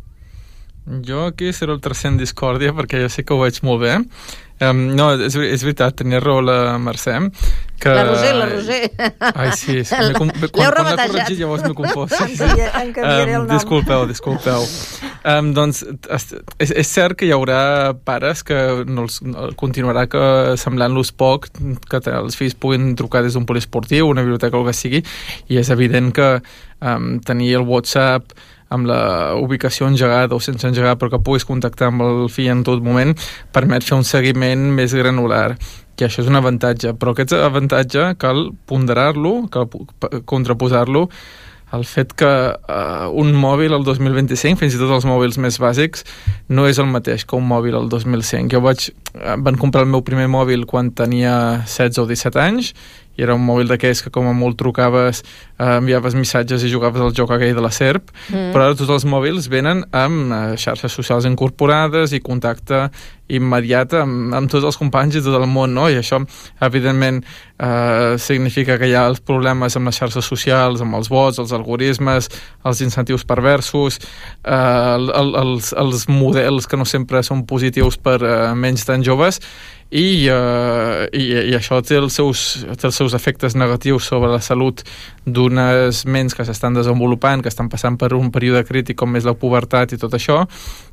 Jo aquí seré el tercer en discòrdia, perquè jo sé que ho veig molt bé. Um, no, és, és veritat, tenia raó la Mercè. Que... La Roser, la Roser. Ai, sí, sí. Quan, quan l'ha corregit llavors m'he confós. Sí, sí. En canviaré el nom. Disculpeu, disculpeu. Um, doncs, és, és cert que hi haurà pares que no els, no, continuarà que semblant-los poc que els fills puguin trucar des d'un poliesportiu, una biblioteca o el que sigui, i és evident que um, tenir el WhatsApp amb la ubicació engegada o sense engegar, però que puguis contactar amb el fill en tot moment, permet fer un seguiment més granular. I això és un avantatge, però aquest avantatge cal ponderar-lo, cal contraposar-lo el fet que uh, un mòbil el dos mil vint-i-cinc, fins i tot els mòbils més bàsics, no és el mateix que un mòbil el dos mil cinc. Jo vaig, van comprar el meu primer mòbil quan tenia setze o disset anys, i era un mòbil d'aquells que com a molt trucaves, eh, enviaves missatges i jugaves al joc aquell de la serp, mm. però ara tots els mòbils venen amb eh, xarxes socials incorporades i contacte immediat amb, amb tots els companys i tot el món, no? I això, evidentment, eh, significa que hi ha els problemes amb les xarxes socials, amb els bots, els algoritmes, els incentius perversos, eh, el, el, els, els models que no sempre són positius per eh, menys tan joves, i, uh, i, i això té els, seus, té els seus efectes negatius sobre la salut d'unes ments que s'estan desenvolupant, que estan passant per un període crític com és la pubertat i tot això.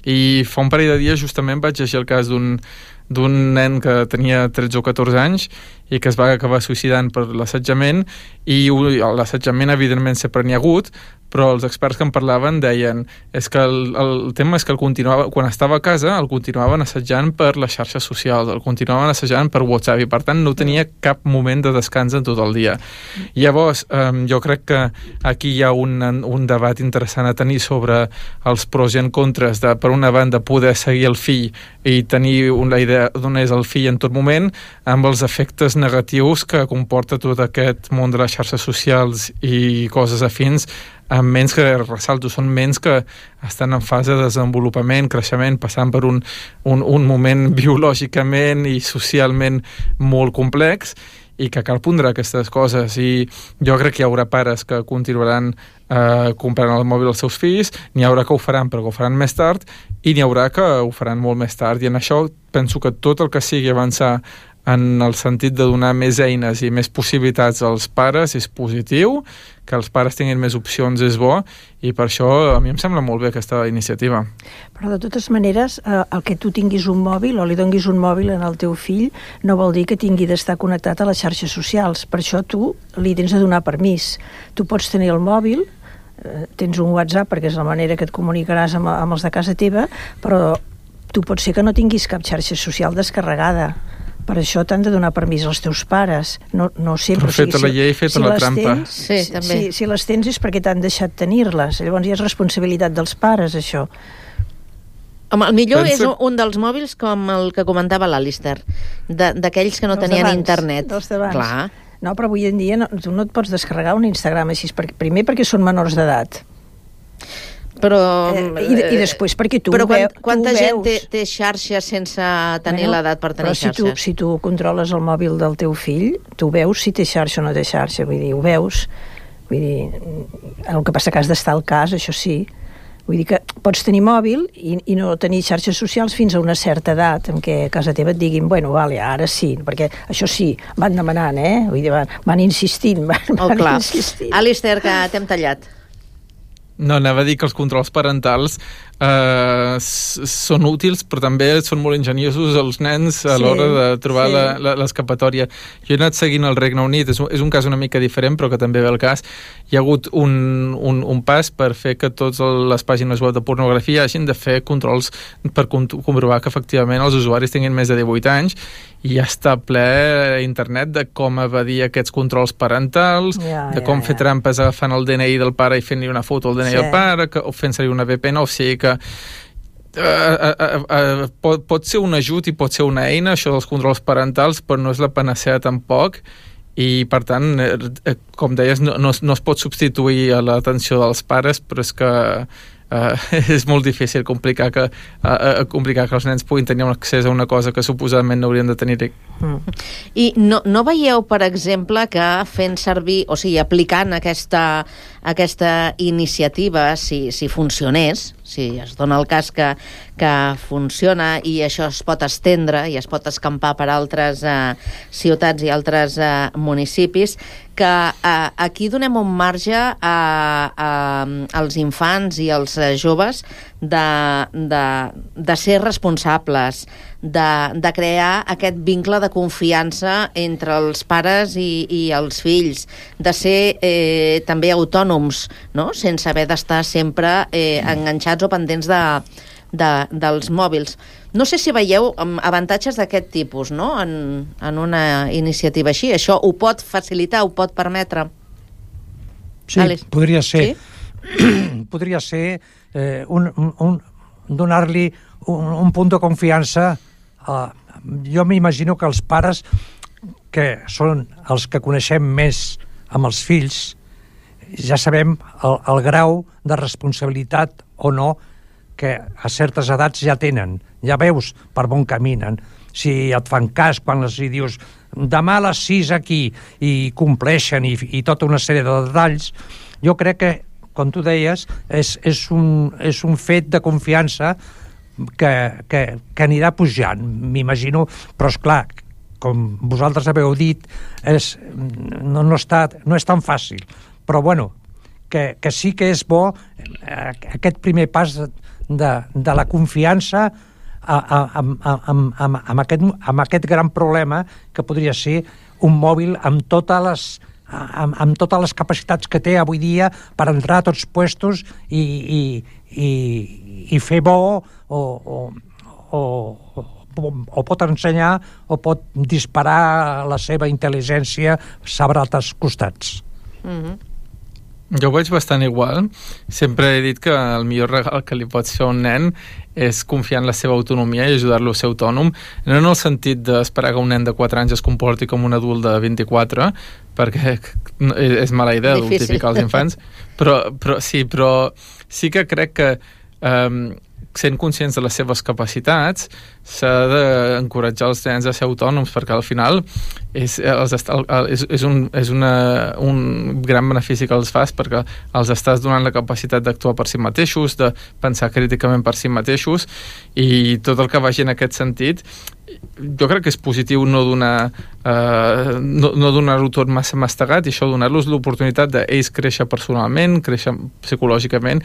I fa un parell de dies justament vaig llegir el cas d'un d'un nen que tenia tretze o catorze anys i que es va acabar suïcidant per l'assetjament, i l'assetjament evidentment sempre n'hi ha hagut, però els experts que en parlaven deien és que el, el tema és que el continuava, quan estava a casa el continuaven assetjant per les xarxes socials, el continuaven assetjant per WhatsApp, i per tant no tenia cap moment de descans en tot el dia. Llavors, eh, jo crec que aquí hi ha un, un debat interessant a tenir sobre els pros i en contres de, per una banda, poder seguir el fill i tenir una idea d'on és el fill en tot moment, amb els efectes negatius que comporta tot aquest món de les xarxes socials i coses afins, amb ments que, ressalto, són ments que estan en fase de desenvolupament, creixement, passant per un, un, un moment biològicament i socialment molt complex, i que cal ponderar aquestes coses. I jo crec que hi haurà pares que continuaran eh, comprant el mòbil als seus fills, n'hi haurà que ho faran però que ho faran més tard, i n'hi haurà que ho faran molt més tard, i en això penso que tot el que sigui avançar en el sentit de donar més eines i més possibilitats als pares és positiu, que els pares tinguin més opcions és bo, i per això a mi em sembla molt bé aquesta iniciativa. Però de totes maneres, eh, el que tu tinguis un mòbil o li donguis un mòbil al teu fill no vol dir que tingui d'estar connectat a les xarxes socials. Per això tu li tens de donar permís. Tu pots tenir el mòbil, eh, tens un WhatsApp perquè és la manera que et comunicaràs amb, amb els de casa teva, però tu pot ser que no tinguis cap xarxa social descarregada. Per això t'han de donar permís als teus pares. No, no sempre. Però feta si, la llei, feta si la trampa. Tens, sí, si, també. Si, si les tens és perquè t'han deixat tenir-les. Llavors ja és responsabilitat dels pares, això. Home, el millor Pensa... és un, un dels mòbils com el que comentava l'Alistair, d'aquells que no Dels tenien d'abans, internet. dels d'abans. Clar. No, però avui en dia no, tu no et pots descarregar un Instagram així, perquè, primer perquè són menors d'edat. Però, eh, i, I després perquè tu però ho veus. Però quanta tu gent veus. té, té xarxa sense tenir bueno, l'edat per tenir però si xarxa? Tu, si tu controles el mòbil del teu fill, tu veus si té xarxa o no té xarxa, vull dir, ho veus. Vull dir, el que passa que has d'estar al cas, això sí. Vull dir que pots tenir mòbil i, i no tenir xarxes socials fins a una certa edat en què a casa teva et diguin, bueno, vale, ara sí, perquè això sí, van demanant, eh? Vull dir, van, van insistint, van, oh, van clar. insistint. Alistair, que t'hem tallat. No, anava a dir que els controls parentals eh, són útils, però també són molt enginyosos els nens a Sí, l'hora de trobar sí. la, la, l'escapatòria. Jo he anat seguint el Regne Unit, és un, és un cas una mica diferent, però que també ve el cas. Hi ha hagut un, un, un pas per fer que totes les pàgines web de pornografia hagin de fer controls per comprovar que efectivament els usuaris tinguin més de divuit anys, i ja està ple a internet de com evadir aquests controls parentals, Ja, de ja, com ja. fer trampes agafant el D N I del pare i fent-li una foto al D N I Sí. del pare, que, o fent servir una V P N, o sigui que Uh, uh, uh, uh, pot, pot ser un ajut i pot ser una eina, això dels controls parentals, però no és la panacea tampoc, i per tant, eh, com deies, no, no, no es pot substituir a l'atenció dels pares, però és que Uh, és molt difícil complicar que, uh, uh, complicar que els nens puguin tenir un accés a una cosa que suposadament no haurien de tenir-hi. Mm. I no, no veieu, per exemple, que fent servir, o sigui, aplicant aquesta, aquesta iniciativa, si, si funcionés, si es dona el cas que, que funciona i això es pot estendre i es pot escampar per altres uh, ciutats i altres uh, municipis, que uh, aquí donem un marge a, a, als infants i als uh, joves de, de, de ser responsables, de, de crear aquest vincle de confiança entre els pares i, i els fills, de ser eh, també autònoms, no? Sense haver d'estar sempre eh, enganxats o pendents de, de, dels mòbils. No sé si veieu avantatges d'aquest tipus, no?, en, en una iniciativa així. Això ho pot facilitar, ho pot permetre? Sí, Àlex. podria ser. Sí? podria ser eh, un, un, un, donar-li un, un punt de confiança. Uh, jo m'imagino que els pares, que són els que coneixem més amb els fills, ja sabem el, el grau de responsabilitat o no que a certes edats ja tenen. Ja veus per on caminen. Si et fan cas quan els hi dius demà a les sis aquí i compleixen i, i tota una sèrie de detalls, jo crec que, com tu deies, és, és, un, és un fet de confiança que, que, que anirà pujant, m'imagino, però és clar, com vosaltres haveu dit, és, no, no, està, no és tan fàcil, però bueno, que, que sí que és bo eh, aquest primer pas de, de, de la confiança amb, amb, amb, amb, aquest, amb aquest gran problema que podria ser un mòbil amb totes les amb, amb totes les capacitats que té avui dia per entrar a tots puestos i, i, i, i fer bo o, o, o, o pot ensenyar o pot disparar la seva intel·ligència sobre altres costats. Mm-hmm. Jo ho veig bastant igual. Sempre he dit que el millor regal que li pots fer a un nen és confiar en la seva autonomia i ajudar-lo a ser autònom, no en el sentit d'esperar que un nen de quatre anys es comporti com un adult de vint-i-quatre, perquè és mala idea adultificar els infants, però, però sí, però sí que crec que um, sent conscients de les seves capacitats s'ha d'encoratjar els nens a ser autònoms, perquè al final és, els est, és, és, un, és una, un gran benefici que els fas, perquè els estàs donant la capacitat d'actuar per si mateixos, de pensar críticament per si mateixos, i tot el que vagi en aquest sentit jo crec que és positiu no donar eh, no, no donar-ho tot massa mastegat, i això donar-los l'oportunitat d'ells créixer personalment, créixer psicològicament,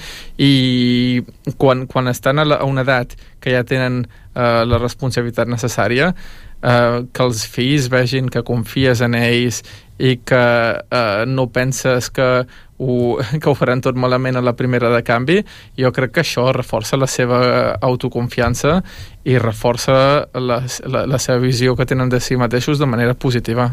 i quan, quan estan a, la, a una edat que ja tenen eh, la responsabilitat necessària, eh, que els fills vegin que confies en ells i que eh, no penses que ho, que ho faran tot malament a la primera de canvi, jo crec que això reforça la seva autoconfiança i reforça la, la, la seva visió que tenen de si mateixos de manera positiva.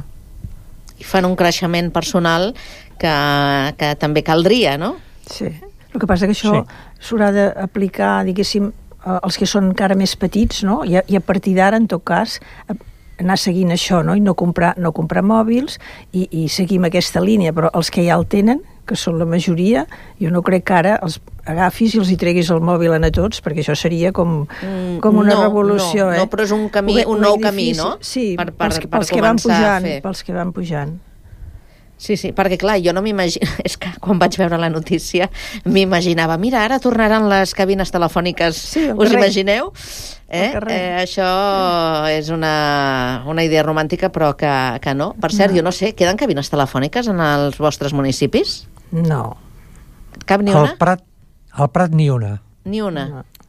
I fan un creixement personal que, que també caldria, no? Sí. El que passa que això s'haurà sí. d'aplicar, diguéssim, els que són encara més petits, no? I a, i a partir d'ara, en tot cas, anar seguint això, no? I no comprar, no comprar mòbils i, i seguim aquesta línia, però els que ja el tenen, que són la majoria, jo no crec que ara els agafis i els hi treguis el mòbil a tots, perquè això seria com, com una no, revolució. No, eh? no, però és un, camí, un nou camí, no? Sí, per, per, pels, per pels que van pujant, a fer. pels que van pujant. Sí, sí, perquè clar, jo no m'imagino, és que quan vaig veure la notícia m'imaginava, mira, ara tornaran les cabines telefòniques, sí, us imagineu? Eh? Eh, això és una, una idea romàntica, però que, que no. Per cert, no. Jo no sé, queden cabines telefòniques en els vostres municipis? No. Cap ni una? Al Prat, al Prat ni una. Ni una? No.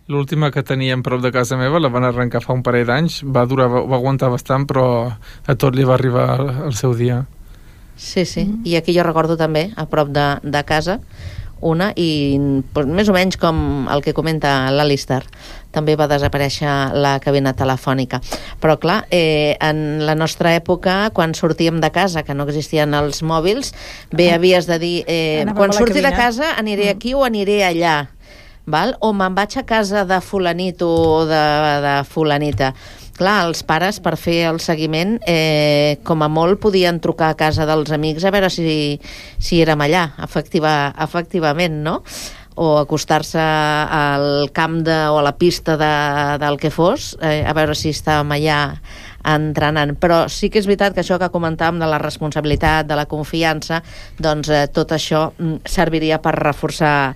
l'última que teníem prop de casa meva la van arrencar fa un parell d'anys, va durar, va, va aguantar bastant, però a tot li va arribar el seu dia. Sí, sí, mm. i aquí jo recordo també, a prop de, de casa, una, i pues, més o menys com el que comenta l'Alistair, també va desaparèixer la cabina telefònica. Però clar, eh, en la nostra època, quan sortíem de casa, que no existien els mòbils, bé, havies de dir, eh, quan surti de casa aniré aquí o aniré allà, val? O me'n vaig a casa de fulanito o de, de fulanita. Clar, els pares, per fer el seguiment, eh, com a molt podien trucar a casa dels amics a veure si, si érem allà, efectiva, efectivament, no? O acostar-se al camp de, o a la pista de, del que fos, eh, a veure si estàvem allà entrenant. Però sí que és veritat que això que comentàvem de la responsabilitat, de la confiança, doncs eh, tot això serviria per reforçar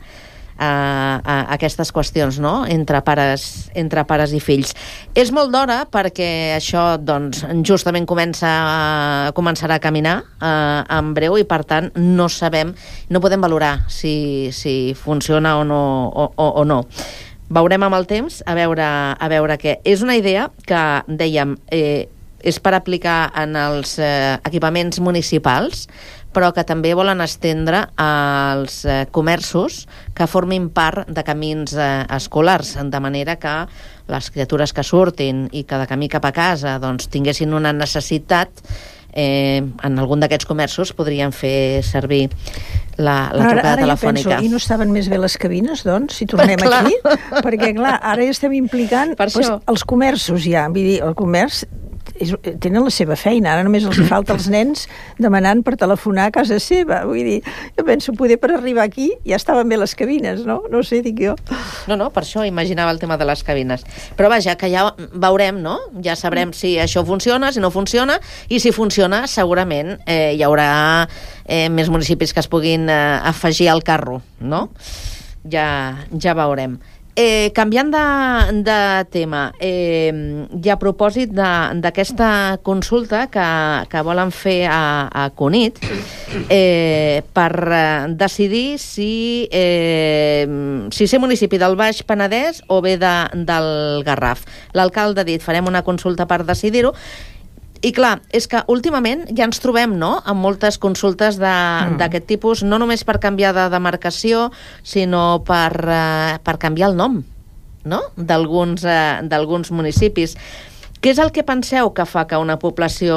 A, a aquestes qüestions, no?, entre pares, entre pares i fills. És molt d'hora perquè això, doncs, justament comença a, començarà a caminar eh, en breu i, per tant, no sabem, no podem valorar si, si funciona o no, o, o, o no. Veurem amb el temps a veure, a veure què. És una idea que, dèiem, eh, és per aplicar en els eh, equipaments municipals, però que també volen estendre als eh, comerços que formin part de camins eh, escolars, de manera que les criatures que surtin i que de camí cap a casa doncs, tinguessin una necessitat, eh, en algun d'aquests comerços podrien fer servir la, la trucada ara, ara telefònica. Penso, i no estaven més bé les cabines, doncs, si tornem aquí? Perquè, clar, ara ja estem implicant doncs, els comerços ja. Vull dir, el comerç és, tenen la seva feina, ara només els falta als nens demanant per telefonar a casa seva. Vull dir, jo penso, poder per arribar aquí ja estaven bé les cabines, no? No sé, dic jo. No, no, per això imaginava el tema de les cabines. Però vaja, que ja veurem, no? Ja sabrem si això funciona, si no funciona, i si funciona, segurament eh, hi haurà eh, més municipis que es puguin eh, afegir al carro, no? Ja, ja veurem. Eh, canviant de, de tema, eh, i a propòsit d'aquesta consulta que, que volen fer a, a Cunit eh, per eh, decidir si, eh, si ser municipi del Baix Penedès o bé de, del Garraf. L'alcalde ha dit, farem una consulta per decidir-ho. I clar, és que últimament ja ens trobem, no?, amb moltes consultes d'aquest mm. tipus, no només per canviar de demarcació, sinó per, uh, per canviar el nom, no?, d'alguns uh, d'alguns municipis. Què és el que penseu que fa que una població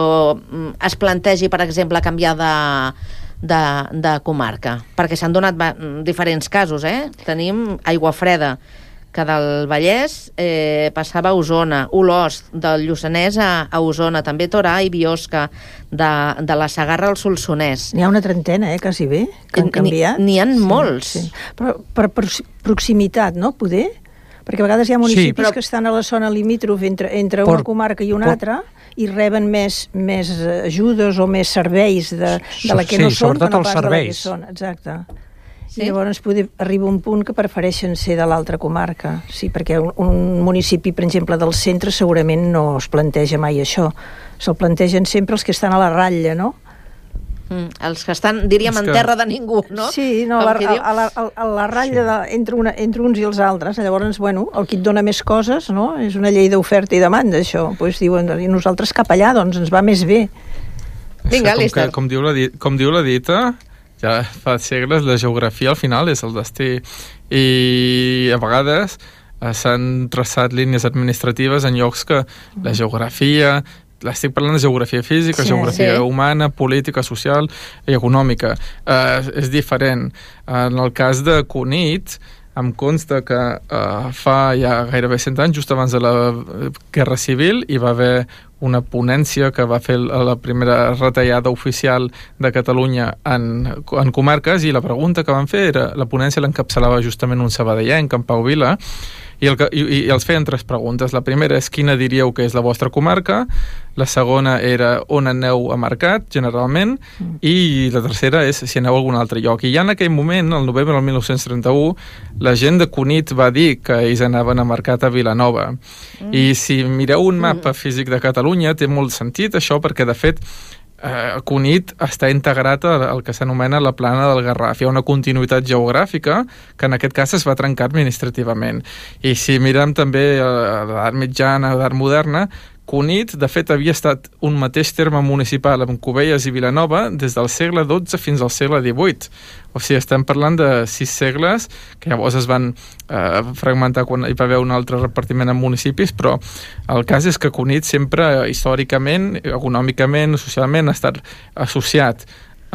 es plantegi, per exemple, canviar de, de, de comarca? Perquè s'han donat diferents casos, eh? Tenim Aiguafreda, que del Vallès eh, passava a Osona, Olost, del Lluçanès a, a Osona, també Torà i Biosca, de, de la Segarra al Solsonès. N'hi ha una trentena, eh, quasi bé, que han canviat. N'hi ha sí, molts. Sí. Però per, per proximitat, no?, poder? Perquè a vegades hi ha municipis sí, però... que estan a la zona limítrof entre, entre por, una comarca i una por... altra i reben més, més ajudes o més serveis de, de la que sí, no són, sobretot que no els pas serveis. de la que són. Exacte. Sí? I llavors poder arriba un punt que prefereixen ser de l'altra comarca. Sí, perquè un, un municipi, per exemple, del centre segurament no es planteja mai això. Se'l plantegen sempre els que estan a la ratlla, no? Mm, els que estan, diríem, que... en terra de ningú, no? Sí, no, la, a, la, a, a la ratlla sí. de, entre, una, entre uns i els altres. Llavors, bueno, el que et dona més coses, no? És una llei d'oferta i demanda, això. Pues diuen, i nosaltres cap allà, doncs ens va més bé. Vinga, com, que, com, diu la, com diu la dita... Ja fa segles la geografia al final és el destí i a vegades eh, s'han traçat línies administratives en llocs que la geografia, estic parlant de geografia física, sí, geografia sí. humana, política, social i econòmica, eh, és diferent. En el cas de Cunit em consta que eh, fa ja gairebé cent anys, just abans de la Guerra Civil, hi va haver una ponència que va fer la primera retallada oficial de Catalunya en, en comarques, i la pregunta que van fer era, la ponència l'encapçalava justament un sabadellenc, en Pau Vila, i, el, i, i els feien tres preguntes. La primera és quina diríeu que és la vostra comarca, la segona era on aneu a mercat, generalment, mm. i la tercera és si aneu a algun altre lloc. I ja en aquell moment, el novembre del mil nou-cents trenta-u, la gent de Cunit va dir que ells anaven a mercat a Vilanova. Mm. I si mireu un mapa mm. físic de Catalunya, té molt sentit això, perquè de fet eh, Cunit està integrat al que s'anomena la plana del Garraf. Hi ha una continuïtat geogràfica que en aquest cas es va trencar administrativament. I si mirem també a l'edat mitjana, a l'edat moderna, Cunit, de fet, havia estat un mateix terme municipal amb Cubelles i Vilanova des del segle dotze fins al segle divuit. O sigui, estem parlant de sis segles, que llavors es van eh, fragmentar quan hi va haver un altre repartiment en municipis, però el cas és que Cunit sempre, històricament, econòmicament, socialment, ha estat associat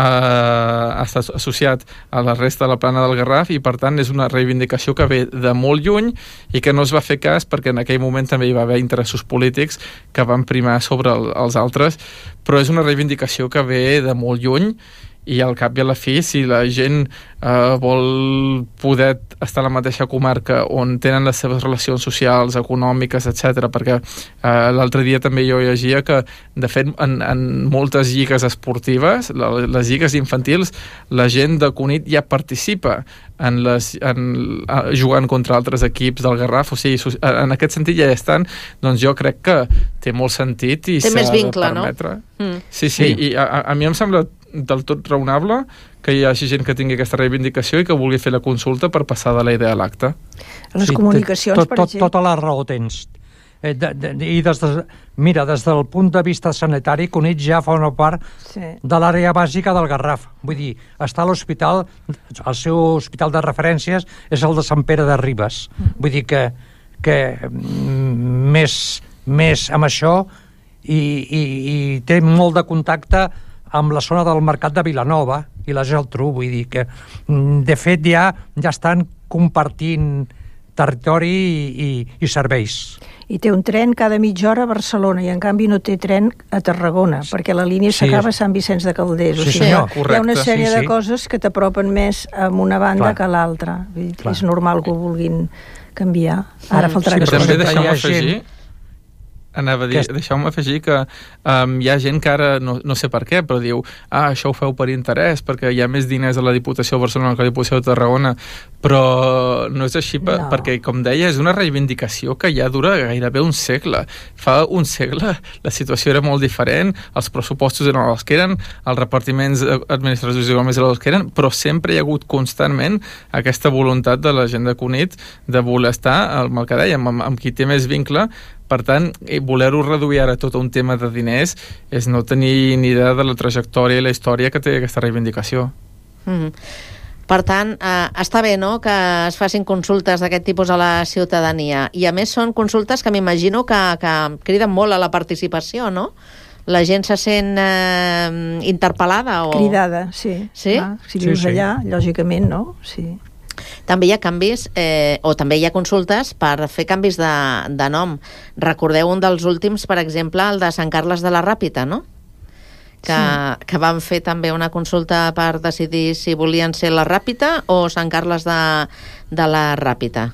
Uh, ha estat associat a la resta de la plana del Garraf i per tant és una reivindicació que ve de molt lluny i que no es va fer cas perquè en aquell moment també hi va haver interessos polítics que van primar sobre el, els altres, però és una reivindicació que ve de molt lluny i al cap i a la fi, si la gent eh, vol poder estar a la mateixa comarca on tenen les seves relacions socials, econòmiques, etcètera, perquè eh, l'altre dia també jo llegia que, de fet, en, en moltes lligues esportives, les lligues infantils, la gent de Cunit ja participa en les, en, jugant contra altres equips del Garraf, o sigui, en aquest sentit ja estan, doncs jo crec que té molt sentit i té s'ha més vincle, de permetre. No? Mm. Sí, sí, sí, i a, a mi em sembla del tot raonable que hi hagi gent que tingui aquesta reivindicació i que vulgui fer la consulta per passar de la idea a l'acte. Les sí, comunicacions, tot, per tot, exemple... Tota la raó tens. Eh, de, de, i des de, mira, des del punt de vista sanitari, Cunit ja fa una part sí. de l'àrea bàsica del Garraf. Vull dir, està a l'hospital, el seu hospital de referències és el de Sant Pere de Ribes. Mm. Vull dir que, que més, més amb això i, i, i té molt de contacte amb la zona del mercat de Vilanova i la Geltrú, vull dir que de fet ja, ja estan compartint territori i, i, i serveis. I té un tren cada mitja hora a Barcelona i en canvi no té tren a Tarragona, perquè la línia Sí, s'acaba a és- Sant Vicenç de Calders. Sí, o sigui, senyor. hi ha una Correcte. sèrie Sí, de sí. coses que t'apropen més a una banda Clar. que a l'altra. Vull dir, Clar. És normal que ho vulguin canviar. Ara faltarà Sí, que però es També hi ha deixeu-me gent- afegir anava a dir, Aquest- deixeu-me afegir que um, hi ha gent que ara, no, no sé per què, però diu, ah, això ho feu per interès, perquè hi ha més diners a la Diputació de Barcelona que a la Diputació de Tarragona, però no és així, per, No. perquè, com deia, és una reivindicació que ja dura gairebé un segle. Fa un segle la situació era molt diferent, els pressupostos eren els que eren, els repartiments administratius eren els que eren, però sempre hi ha hagut constantment aquesta voluntat de la gent de Cunit de voler estar, amb el que dèiem, amb, amb qui té més vincle. Per tant, voler-ho reduir ara tot a un tema de diners és no tenir ni idea de la trajectòria i la història que té aquesta reivindicació. Mm. Per tant, eh, està bé, no?, que es facin consultes d'aquest tipus a la ciutadania. I, a més, són consultes que m'imagino que, que criden molt a la participació, no? La gent se sent eh, interpel·lada o... Cridada, sí. Sí? Clar, si Sí, vius sí. allà, lògicament, no? Sí. També hi ha canvis, eh, o també hi ha consultes per fer canvis de, de nom. Recordeu un dels últims, per exemple, el de Sant Carles de la Ràpita, no? Que, sí. que van fer també una consulta per decidir si volien ser la Ràpita o Sant Carles de, de la Ràpita.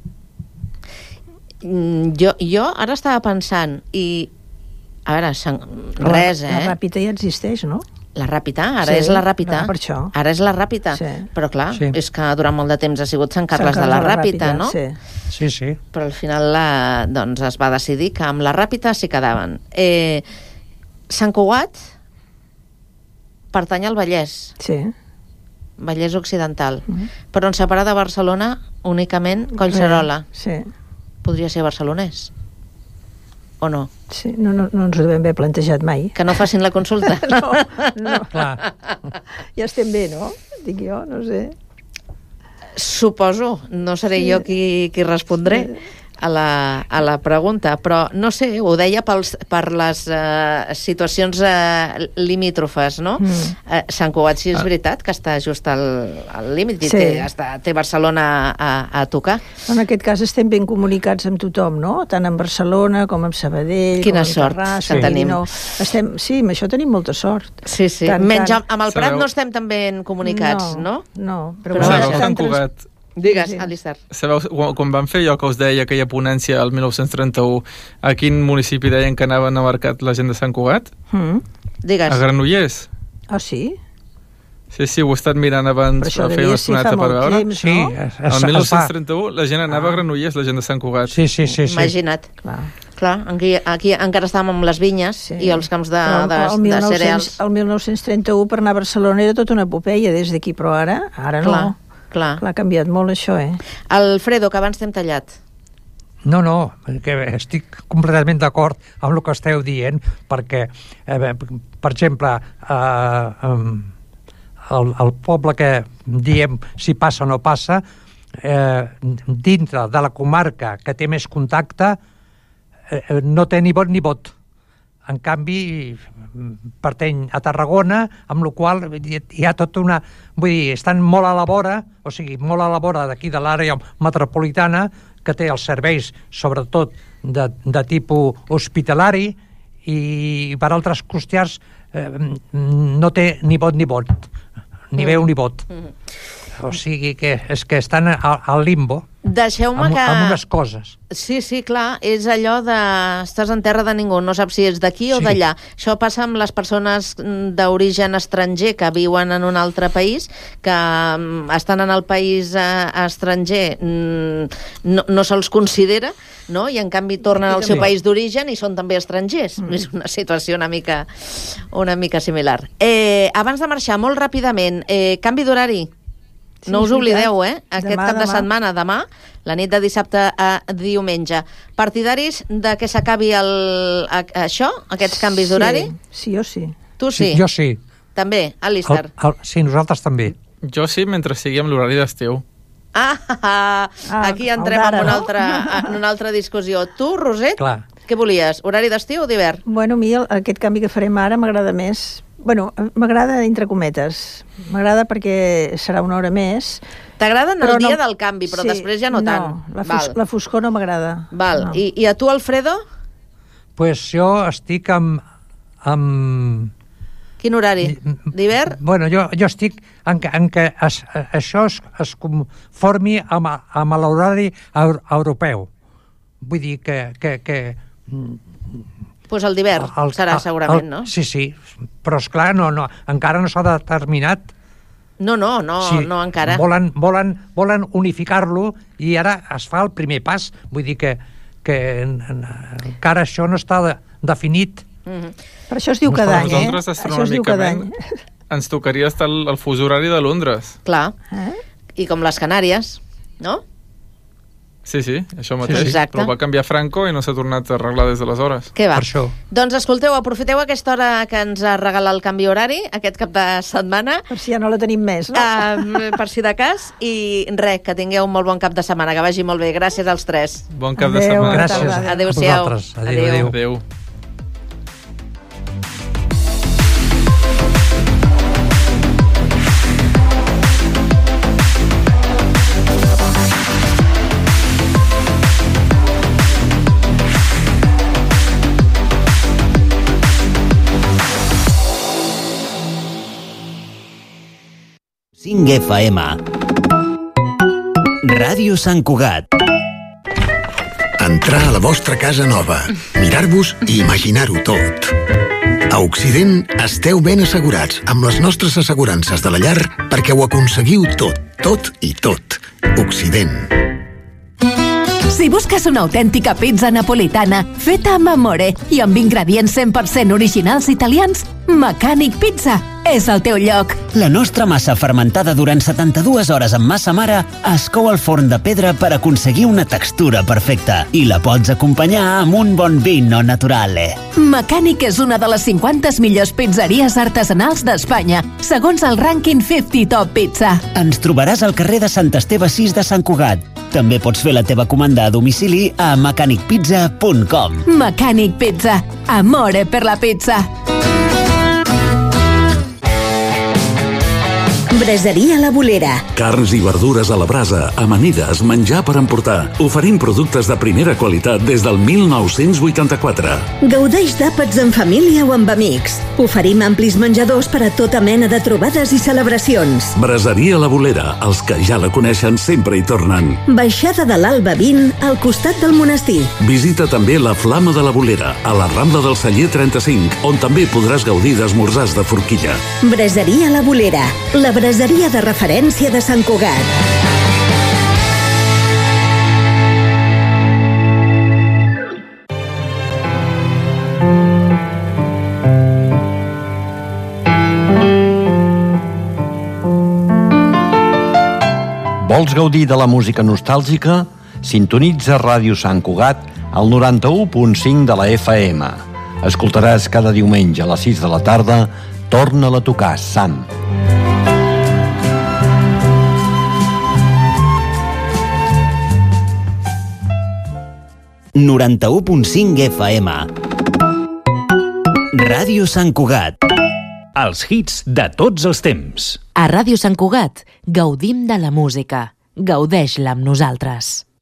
Mm, Jo, jo ara estava pensant, i a veure, Sant... res, la, eh? La Ràpita ja existeix, no? La Ràpita, ara Sí, és la Ràpita. no, per això. Ara és la Ràpita. Sí. Però clar, Sí. és que durant molt de temps ha sigut Sant Carles, Sant de la Ràpita, no? Sí. Sí, sí. Però al final la, doncs es va decidir que amb la Ràpita s'hi quedaven. Eh, Sant Cugat pertany al Vallès, Sí. Vallès Occidental, Mhm. però en separar de Barcelona únicament Collserola. Sí. Podria ser barcelonès. O no? Sí, no, no, no ens ho devem haver plantejat mai. Que no facin la consulta. No, no. Clar. Ja estem bé, no? Dic jo, no sé. Suposo, no seré Sí. jo qui, qui respondré a la, a la pregunta, però no sé, ho deia pels, per les uh, situacions uh, limítrofes, no? Mm. Uh, Sant Cugat sí és veritat que està just al, al límit i Sí. té, està, té Barcelona a, a tocar. En aquest cas estem ben comunicats amb tothom, no? Tant amb Barcelona com amb Sabadell, Quina com amb sort Terrassa, que com tenim. No. Estem, sí, amb això tenim molta sort. Sí, sí. Tant, Menys tant. amb, amb el Prat Sabeu- no estem tan ben comunicats, no? No, però, Però bueno, Sabeu, estan Sant trans- Cugat, Digues, Sí, sí. Alistair. sabeu, quan, quan van fer allò que us deia, aquella ponència al dinou trenta-u, a quin municipi deien que anaven a marcat la gent de Sant Cugat? Mm. Digues. A Granollers. Ah, sí? Sí, sí, ho he estat mirant abans, Però això a fer devia una ser fa estoneta per molt veure. temps, Sí, no? es, es, El es dinou fa. trenta-u la gent anava a Granollers, la gent de Sant Cugat. Sí, sí, sí. sí. Imagina't. Clar. Clar, aquí, aquí encara estàvem amb les vinyes sí. i els camps de, de, el, el de cereals. El mil nou-cents trenta-u per anar a Barcelona era tota una epopeia des d'aquí, però ara, ara no. Clar, clar. Clar, ha canviat molt això, eh? Alfredo, que abans t'hem tallat. No, no, que estic completament d'acord amb el que esteu dient, perquè, eh, per exemple, eh, el, el poble que diem si passa o no passa, eh, dintre de la comarca que té més contacte, eh, no té ni vot ni vot. En canvi, pertany a Tarragona, amb la qual hi ha tota una... Vull dir, estan molt a la vora, o sigui, molt a la vora d'aquí de l'àrea metropolitana, que té els serveis, sobretot, de, de tipus hospitalari, i per altres costats eh, no té ni vot ni vot, ni veu ni vot. O sigui que és que estan al limbo. Deixeu-me amb, que... amb unes coses. Sí, sí, clar, és allò de... Estàs en terra de ningú, no saps si ets d'aquí o Sí. d'allà. Això passa amb les persones d'origen estranger que viuen en un altre país, que mm, estan en el país eh, estranger, mm, no, no se'ls considera, no? I en canvi tornen al seu país d'origen i són també estrangers. Mm. És una situació una mica, una mica similar. Eh, abans de marxar, molt ràpidament, eh, canvi d'horari. Sí, No us és oblideu, eh? veritat. Aquest Demà, cap de demà. setmana, demà, la nit de dissabte a diumenge. Partidaris de que s'acabi el, a, això, aquests canvis d'horari? Sí, jo sí. Tu sí? Sí, jo sí. També, Alistair? El, el, sí, nosaltres també. Jo sí, mentre sigui amb l'horari d'estiu. Ah, ah, aquí entrem el d'ara, en una, no? altra, en una altra discussió. Tu, Roset, Clar. què volies? Horari d'estiu o d'hivern? Bueno, a mi el, aquest canvi que farem ara m'agrada més. Bueno, m'agrada entre cometes. M'agrada perquè serà una hora més. T'agrada en Però el dia no- del canvi, però sí, després ja no, no tant. la, fos, Val. la foscor no m'agrada. Val. No. I, I a tu, Alfredo? Pues jo estic amb... amb... Quin horari? D'hivern? Bueno, jo, jo estic en que, en que es, això es, es conformi amb, amb l'horari eu- europeu. Vull dir que... que, que Pues el d'hivern el- serà el- segurament, el- no? Sí, sí, però esclar, no, no, encara no s'ha determinat. No, no, no, Sí, no encara. Volen, volen, volen unificar-lo i ara es fa el primer pas. Vull dir que, que en- en- encara això no està de, definit. Mm-hmm. Per això es diu cada any, eh? Nosaltres, Això es diu cada any. astronòmicament, ens tocaria estar al, al fus horari de Londres. Clar. Eh? I com les Canàries, no? Sí, sí, això mateix. Sí, exacte. Però va canviar Franco i no s'ha tornat a arreglar des d'aleshores. Què va? Per això. Doncs escolteu, aprofiteu aquesta hora que ens ha regalat el canvi horari, aquest cap de setmana. Per si ja no la tenim més, no? Um, per si de cas. I res, que tingueu un molt bon cap de setmana, que vagi molt bé. Gràcies als tres. Bon cap de Adéu, setmana. bona Gràcies tarda. a Adéu-siau. vosaltres. Adéu, adéu. Adéu. cinc F M. Ràdio Sant Cugat. Entrar a la vostra casa nova, mirar-vos i imaginar-ho tot. A Occident esteu ben assegurats amb les nostres assegurances de la llar perquè ho aconseguiu tot, tot i tot. Occident. Si busques una autèntica pizza napolitana feta amb amore i amb ingredients cent per cent originals italians, Mecànic Pizza és el teu lloc. La nostra massa fermentada durant setanta-dues hores amb massa mare es cou al forn de pedra per aconseguir una textura perfecta i la pots acompanyar amb un bon vino naturale. Mecànic és una de les cinquanta millors pizzeries artesanals d'Espanya, segons el rànquing cinquanta Top Pizza. Ens trobaràs al carrer de Sant Esteve sis de Sant Cugat. També pots fer la teva comanda a domicili a mecànic pizza punt com. Mecànic Pizza. Amore per la pizza. Braseria La Bolera. Carns i verdures a la brasa, amanides, menjar per emportar. Oferim productes de primera qualitat des del mil nou-cents vuitanta-quatre. Gaudeix d'àpats en família o amb amics. Oferim amplis menjadors per a tota mena de trobades i celebracions. Braseria La Bolera, els que ja la coneixen sempre hi tornen. Baixada de l'Alba vint, al costat del monestir. Visita també la Flama de la Bolera, a la Rambla del Celler trenta-cinc, on també podràs gaudir d'esmorzars de forquilla. Braseria La Bolera, la braseria de referència de Sant Cugat. Vols gaudir de la música nostàlgica? Sintonitza Ràdio Sant Cugat al noranta-u punt cinc de la F M. Escoltaràs cada diumenge a les sis de la tarda Torna-la a tocar, Sant. noranta-u punt cinc F M. Ràdio Sant Cugat. Els hits de tots els temps. A Ràdio Sant Cugat gaudim de la música. Gaudeix-la amb nosaltres.